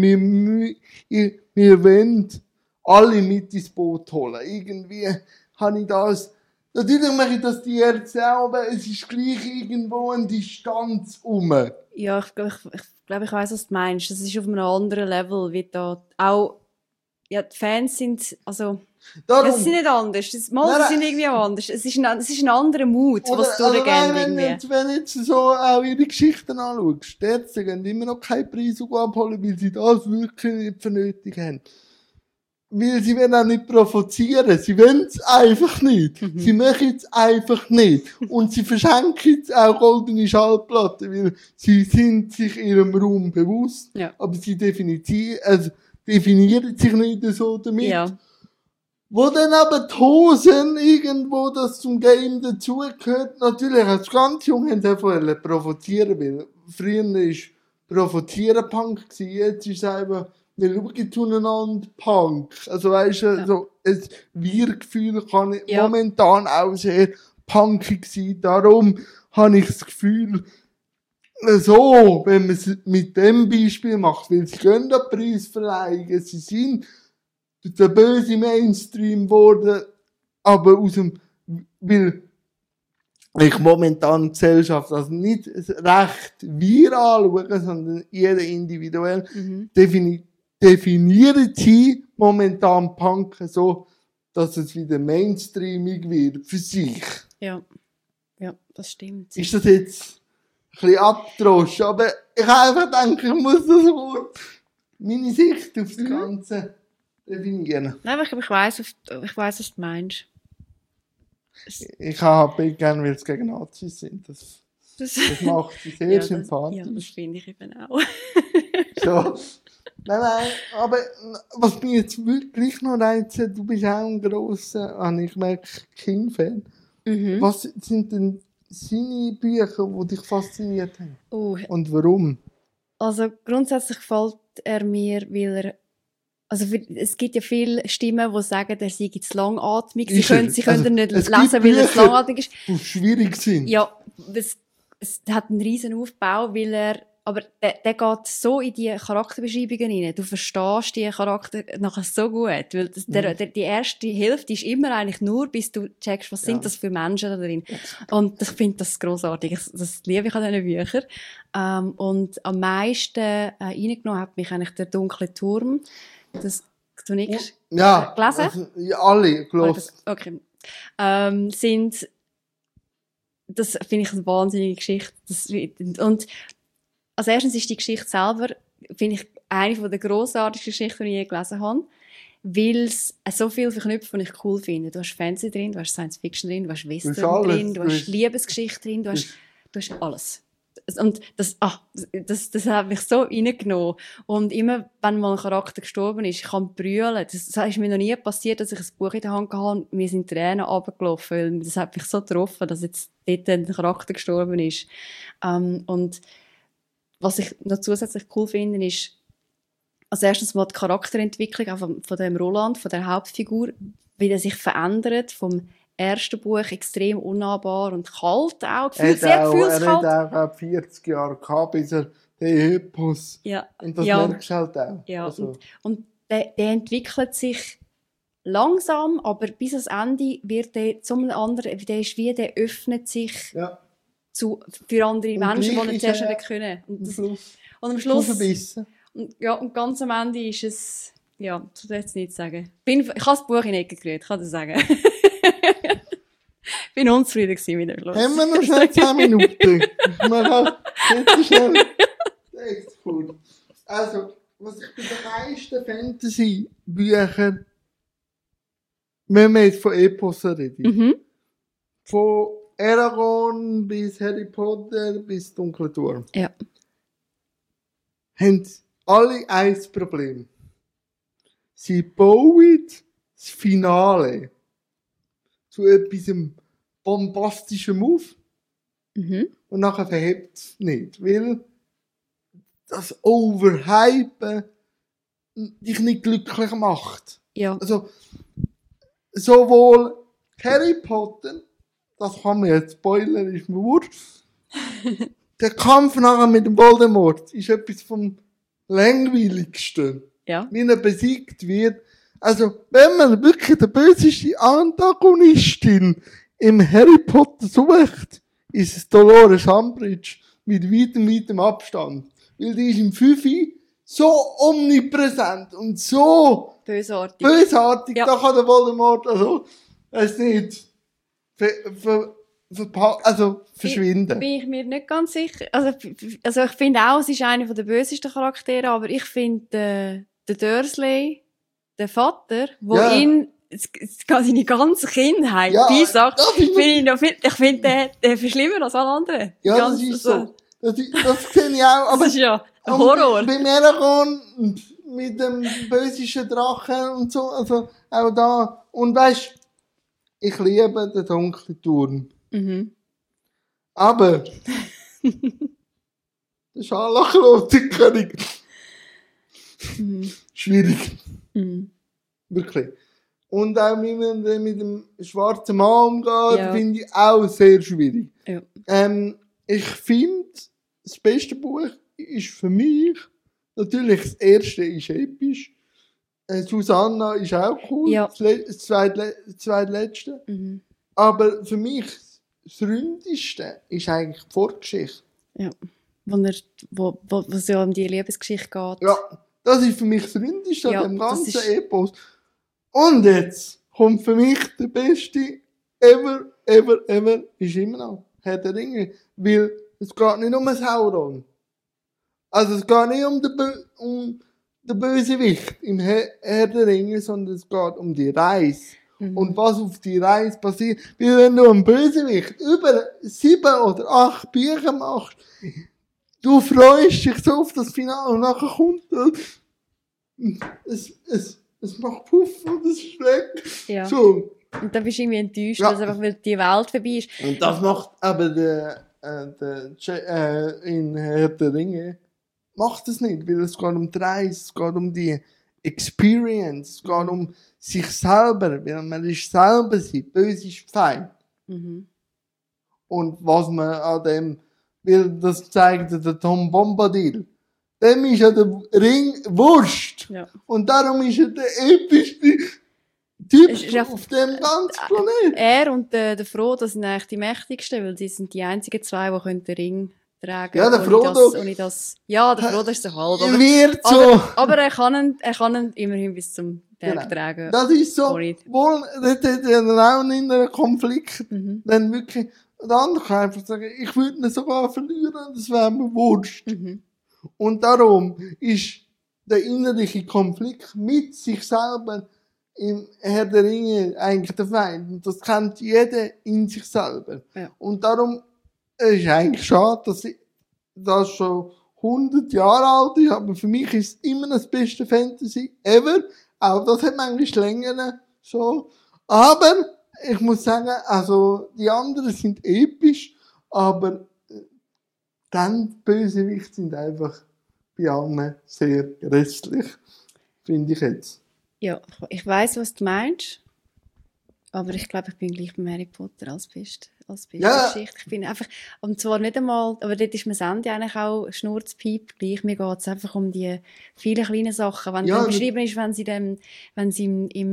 wir wollen alle mit ins Boot holen. Irgendwie habe ich das, natürlich mache ich das die Ärzte auch, aber es ist gleich irgendwo eine Distanz rum. Ja, ich glaube, ich weiss, was du meinst. Das ist auf einem anderen Level, wie da auch, ja, die Fans sind, also, es sind nicht anders. Sie sind irgendwie auch anders. Es ist ein anderer Mut, was durchgeht irgendwie. Wenn du jetzt so auch ihre Geschichten anschaust, die Ärzte gehen immer noch keinen Preis abholen, weil sie das wirklich nicht für nötig haben. Weil sie wollen auch nicht provozieren. Sie wollen es einfach nicht. Sie machen es einfach nicht. Und sie verschenken jetzt auch goldene Schallplatten, weil sie sind sich ihrem Raum bewusst. Ja. Aber sie definieren sich nicht so damit. Ja. Wo dann aber die Hosen irgendwo das zum Game dazugehört, natürlich als ganz jung haben sie einfach provozieren will. Früher war Provozieren Punk gewesen, jetzt ist es einfach, wir schauen zueinander Punk. Also weisst du, so ein Wir-Gefühl kann momentan auch sehr punkig sein. Darum habe ich das Gefühl, so, wenn man es mit dem Beispiel macht, weil sie können den Preis verleihen, sie sind der böse Mainstream geworden, aber weil ich momentan die Gesellschaft also nicht recht wir anschaue, sondern jeder individuell, definieren sie momentan Punk so, dass es wieder mainstreamig wird für sich. Ja, das stimmt. Ist das jetzt ein bisschen abgedroschen, aber ich habe einfach gedacht, ich muss das Wort, meine Sicht auf das Ganze definieren. Nein, aber ich weiss, was du meinst. Ich habe gerne, weil es gegen Nazis sind. Das macht sie sehr sympathisch. Ja, das finde ich eben auch. So. Nein, aber was mich jetzt wirklich noch reizt, du bist auch ein grosser, ich merke, King-Fan. Was sind denn seine Bücher, die dich fasziniert haben? Und warum? Also grundsätzlich gefällt er mir, weil er, also es gibt ja viele Stimmen, die sagen, er sei zu langatmig. Sie können nicht lesen, weil er zu langatmig ist. Die schwierig sind. Ja, es hat einen riesen Aufbau, aber der geht so in die Charakterbeschreibungen rein. Du verstehst die Charakter nachher so gut. Weil die erste Hälfte ist immer eigentlich nur, bis du checkst, was sind das für Menschen da drin. Und ich finde das grossartig. Das liebe ich an diesen Büchern. Und am meisten reingenommen hat mich eigentlich der dunkle Turm. Das, du nix gelesen? Also, ja, alle gelesen. Okay. Das finde ich eine wahnsinnige Geschichte. Und als erstes ist die Geschichte selber, finde ich, eine der grossartigsten Geschichten, die ich je gelesen habe, weil es so viel verknüpft, was ich cool finde. Du hast Fantasy drin, du hast Science Fiction drin, du hast Western drin, du hast Liebesgeschichte drin, du hast alles. Und das hat mich so reingenommen. Und immer, wenn mal ein Charakter gestorben ist, ich kann brüllen. Das ist mir noch nie passiert, dass ich ein Buch in der Hand hatte und mir sind Tränen runtergelaufen, weil das hat mich so getroffen, dass jetzt dort ein Charakter gestorben ist. Und was ich noch zusätzlich cool finde, ist, also erstens mal die Charakterentwicklung auch von dem Roland, von der Hauptfigur, wie der sich verändert, vom ersten Buch extrem unnahbar und kalt auch, sehr gefühlskalt. Er hat auch 40 Jahre gehabt, bis er den Epos, ja. und das merkst du halt auch. Ja, also. und der entwickelt sich langsam, aber bis ans Ende wird der zum anderen, der öffnet sich für andere Menschen, die nicht zuerst nicht können. Und am Schluss und ganz am Ende ist es, ja, das will ich jetzt nicht sagen. Ich habe das Buch in die Ecke gerührt, kann das sagen. Ich bin unzufrieden mit dem Schluss. Haben wir noch schnell 10 Minuten? Jetzt schnell. Das ist cool. Also, was ich bei den meisten Fantasy-Büchern, wenn wir jetzt von Eposen reden, von Eragon bis Harry Potter bis Dunkle Turm, haben alle ein Problem. Sie bauen das Finale zu etwas Bombastischem auf und nachher verhebt es nicht, weil das Overhypen dich nicht glücklich macht. Ja. Also, sowohl Harry Potter, das kann man jetzt spoilern, ist mir wurscht. Der Kampf nachher mit dem Voldemort ist etwas vom langweiligsten. Ja. Wie er besiegt wird. Also, wenn man wirklich die böseste Antagonistin im Harry Potter sucht, ist es Dolores Umbridge mit weitem Abstand. Weil die ist im 5 so omnipräsent und so bösartig. Ja. Da kann der Voldemort, also, es nicht, verschwinden. Bin ich mir nicht ganz sicher. Also ich finde auch, sie ist einer der bösesten Charaktere, aber ich finde, der Dursley, der Vater, wo ihn, seine ganze Kindheit beisagt, ich finde, der verschlimmert als alle anderen. Ja, das ist so. Das sehe ich auch. Aber das ist ja ein Horror. Bei Eragon mit dem bösischen Drachen und so, also auch da. Und weisst, ich liebe den dunklen Turm. Aber der scharlachrote König. Schwierig. Wirklich. Und auch wie man mit dem schwarzen Mann umgeht, finde ich auch sehr schwierig. Ja. Ich finde, das beste Buch ist für mich, natürlich das erste ist episch. Susanna ist auch cool. Ja. Das zweitletzte. Aber für mich, das Ründeste ist eigentlich die Vorgeschichte. Ja. Wo es ja um die Liebesgeschichte geht. Ja. Das ist für mich das Ründeste an dem ganzen Epos. Und jetzt kommt für mich der beste ever, ist immer noch Herr der Ringe. Weil es geht nicht um Sauron. Also es geht nicht um den Bösewicht im Herr der Ringe, sondern es geht um die Reise. Und was auf die Reise passiert. Weil wenn du einen Bösewicht über 7 oder 8 Bücher machst, du freust dich so auf das Finale und nachher kommt es macht Puff und es schlägt. Ja. So. Und dann bist du irgendwie enttäuscht, dass einfach weil die Welt vorbei ist. Und das macht aber in Herr der Ringe macht es nicht, weil es geht um die Reise, es geht um die Experience, es geht um sich selber, weil man ist selber sein, böse ist Feind. Und was man an dem, weil das zeigt der Tom Bombadil, dem ist ja der Ring Wurst. Ja. Und darum ist er der epischste Typ auf dem ganzen Planeten. Er und der Frodo, das sind eigentlich die mächtigsten, weil sie sind die einzigen zwei, die den Ring tragen können. Ja, der Frodo. Ja, der Frodo ist so halb. Aber er kann ihn immerhin bis zum Berg tragen. Das ist so. Wohl, dort hat er auch in einem Konflikt. Dann wirklich, der andere kann einfach sagen, ich würde ihn sogar verlieren, das wäre mir wurscht. Und darum ist der innerliche Konflikt mit sich selber im Herr der Ringe eigentlich der Feind. Und das kennt jeder in sich selber. Ja. Und darum ist eigentlich schade, dass das schon 100 Jahre alt ist, aber für mich ist es immer das beste Fantasy ever. Auch das hat manchmal länger so. Aber ich muss sagen, also die anderen sind episch, aber dann Bösewicht sind einfach bei allen sehr restlich, finde ich jetzt. Ja, ich weiss, was du meinst. Aber ich glaube, ich bin gleich bei Harry Potter als beste Geschichte. Ich bin einfach, und zwar nicht einmal, aber dort ist mir das Ende eigentlich auch Schnurzpiep gleich. Mir geht es einfach um die vielen kleinen Sachen. Wenn dann beschrieben ist, wenn sie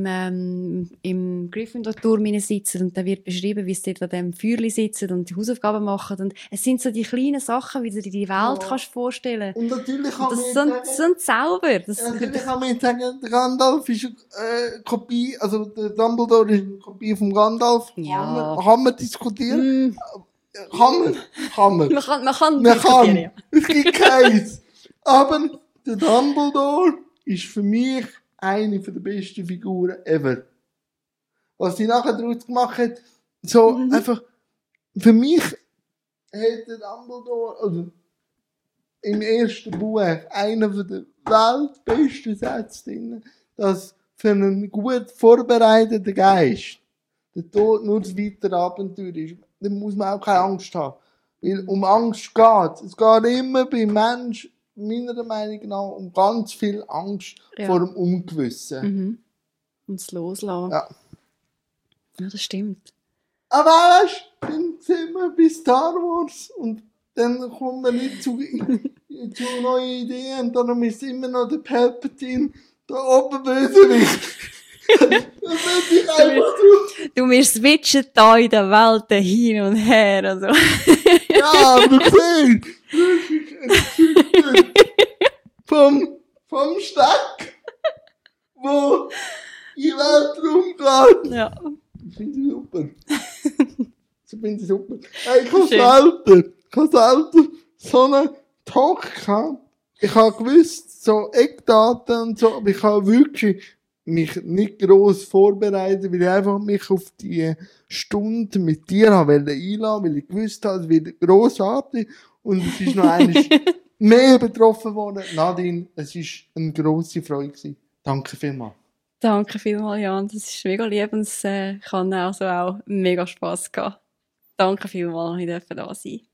im Gryffindor-Turm sitzen und dann wird beschrieben, wie sie dort an dem Feuerli sitzen und die Hausaufgaben machen. Und es sind so die kleinen Sachen, wie du dir die Welt kannst vorstellen. Und natürlich kann das so ein Zauber. Natürlich kann man jetzt sagen, der Gandalf ist eine Kopie, also der Dumbledore ist eine Kopie vom Gandalf. Ja. Kann man diskutieren? Kann man. Man kann diskutieren, ja. Es gibt keins. Aber der Dumbledore ist für mich eine der besten Figuren ever. Was sie nachher daraus gemacht hat, so einfach, für mich hat der Dumbledore, also im ersten Buch, einer der weltbesten Sätze drin, dass für einen gut vorbereiteten Geist der Tod nur das weitere Abenteuer ist. Dann muss man auch keine Angst haben. Weil um Angst geht es. geht immer beim Menschen, meiner Meinung nach, um ganz viel Angst vor dem Ungewissen. Und das Loslassen. Ja. Ja, das stimmt. Aber weißt du, dann sind wir bei Star Wars und dann kommen wir nicht zu neuen Ideen und dann ist immer noch der Palpatine, der Oberbösewicht. Wir switchen da in den Welten hin und her und so. Ja, aber gesehen, vom Steck, wo in die Weltraum geht. Ja. Ich finde sie super. Ich finde sie super. Hey, ich habe selten so einen Talk gehabt. Ich habe gewusst, so Eckdaten und so, aber ich habe wirklich mich nicht gross vorbereitet, weil ich einfach mich auf die Stunde mit dir einlassen, weil ich gewusst habe, es wird grossartig und es ist noch eines mehr betroffen worden. Nadine, es war eine grosse Freude gewesen. Danke vielmals. Danke vielmals, Jan. Das ist mega lieb und es kann also auch mega Spass gehabt. Danke vielmals, dass ich da sein durfte.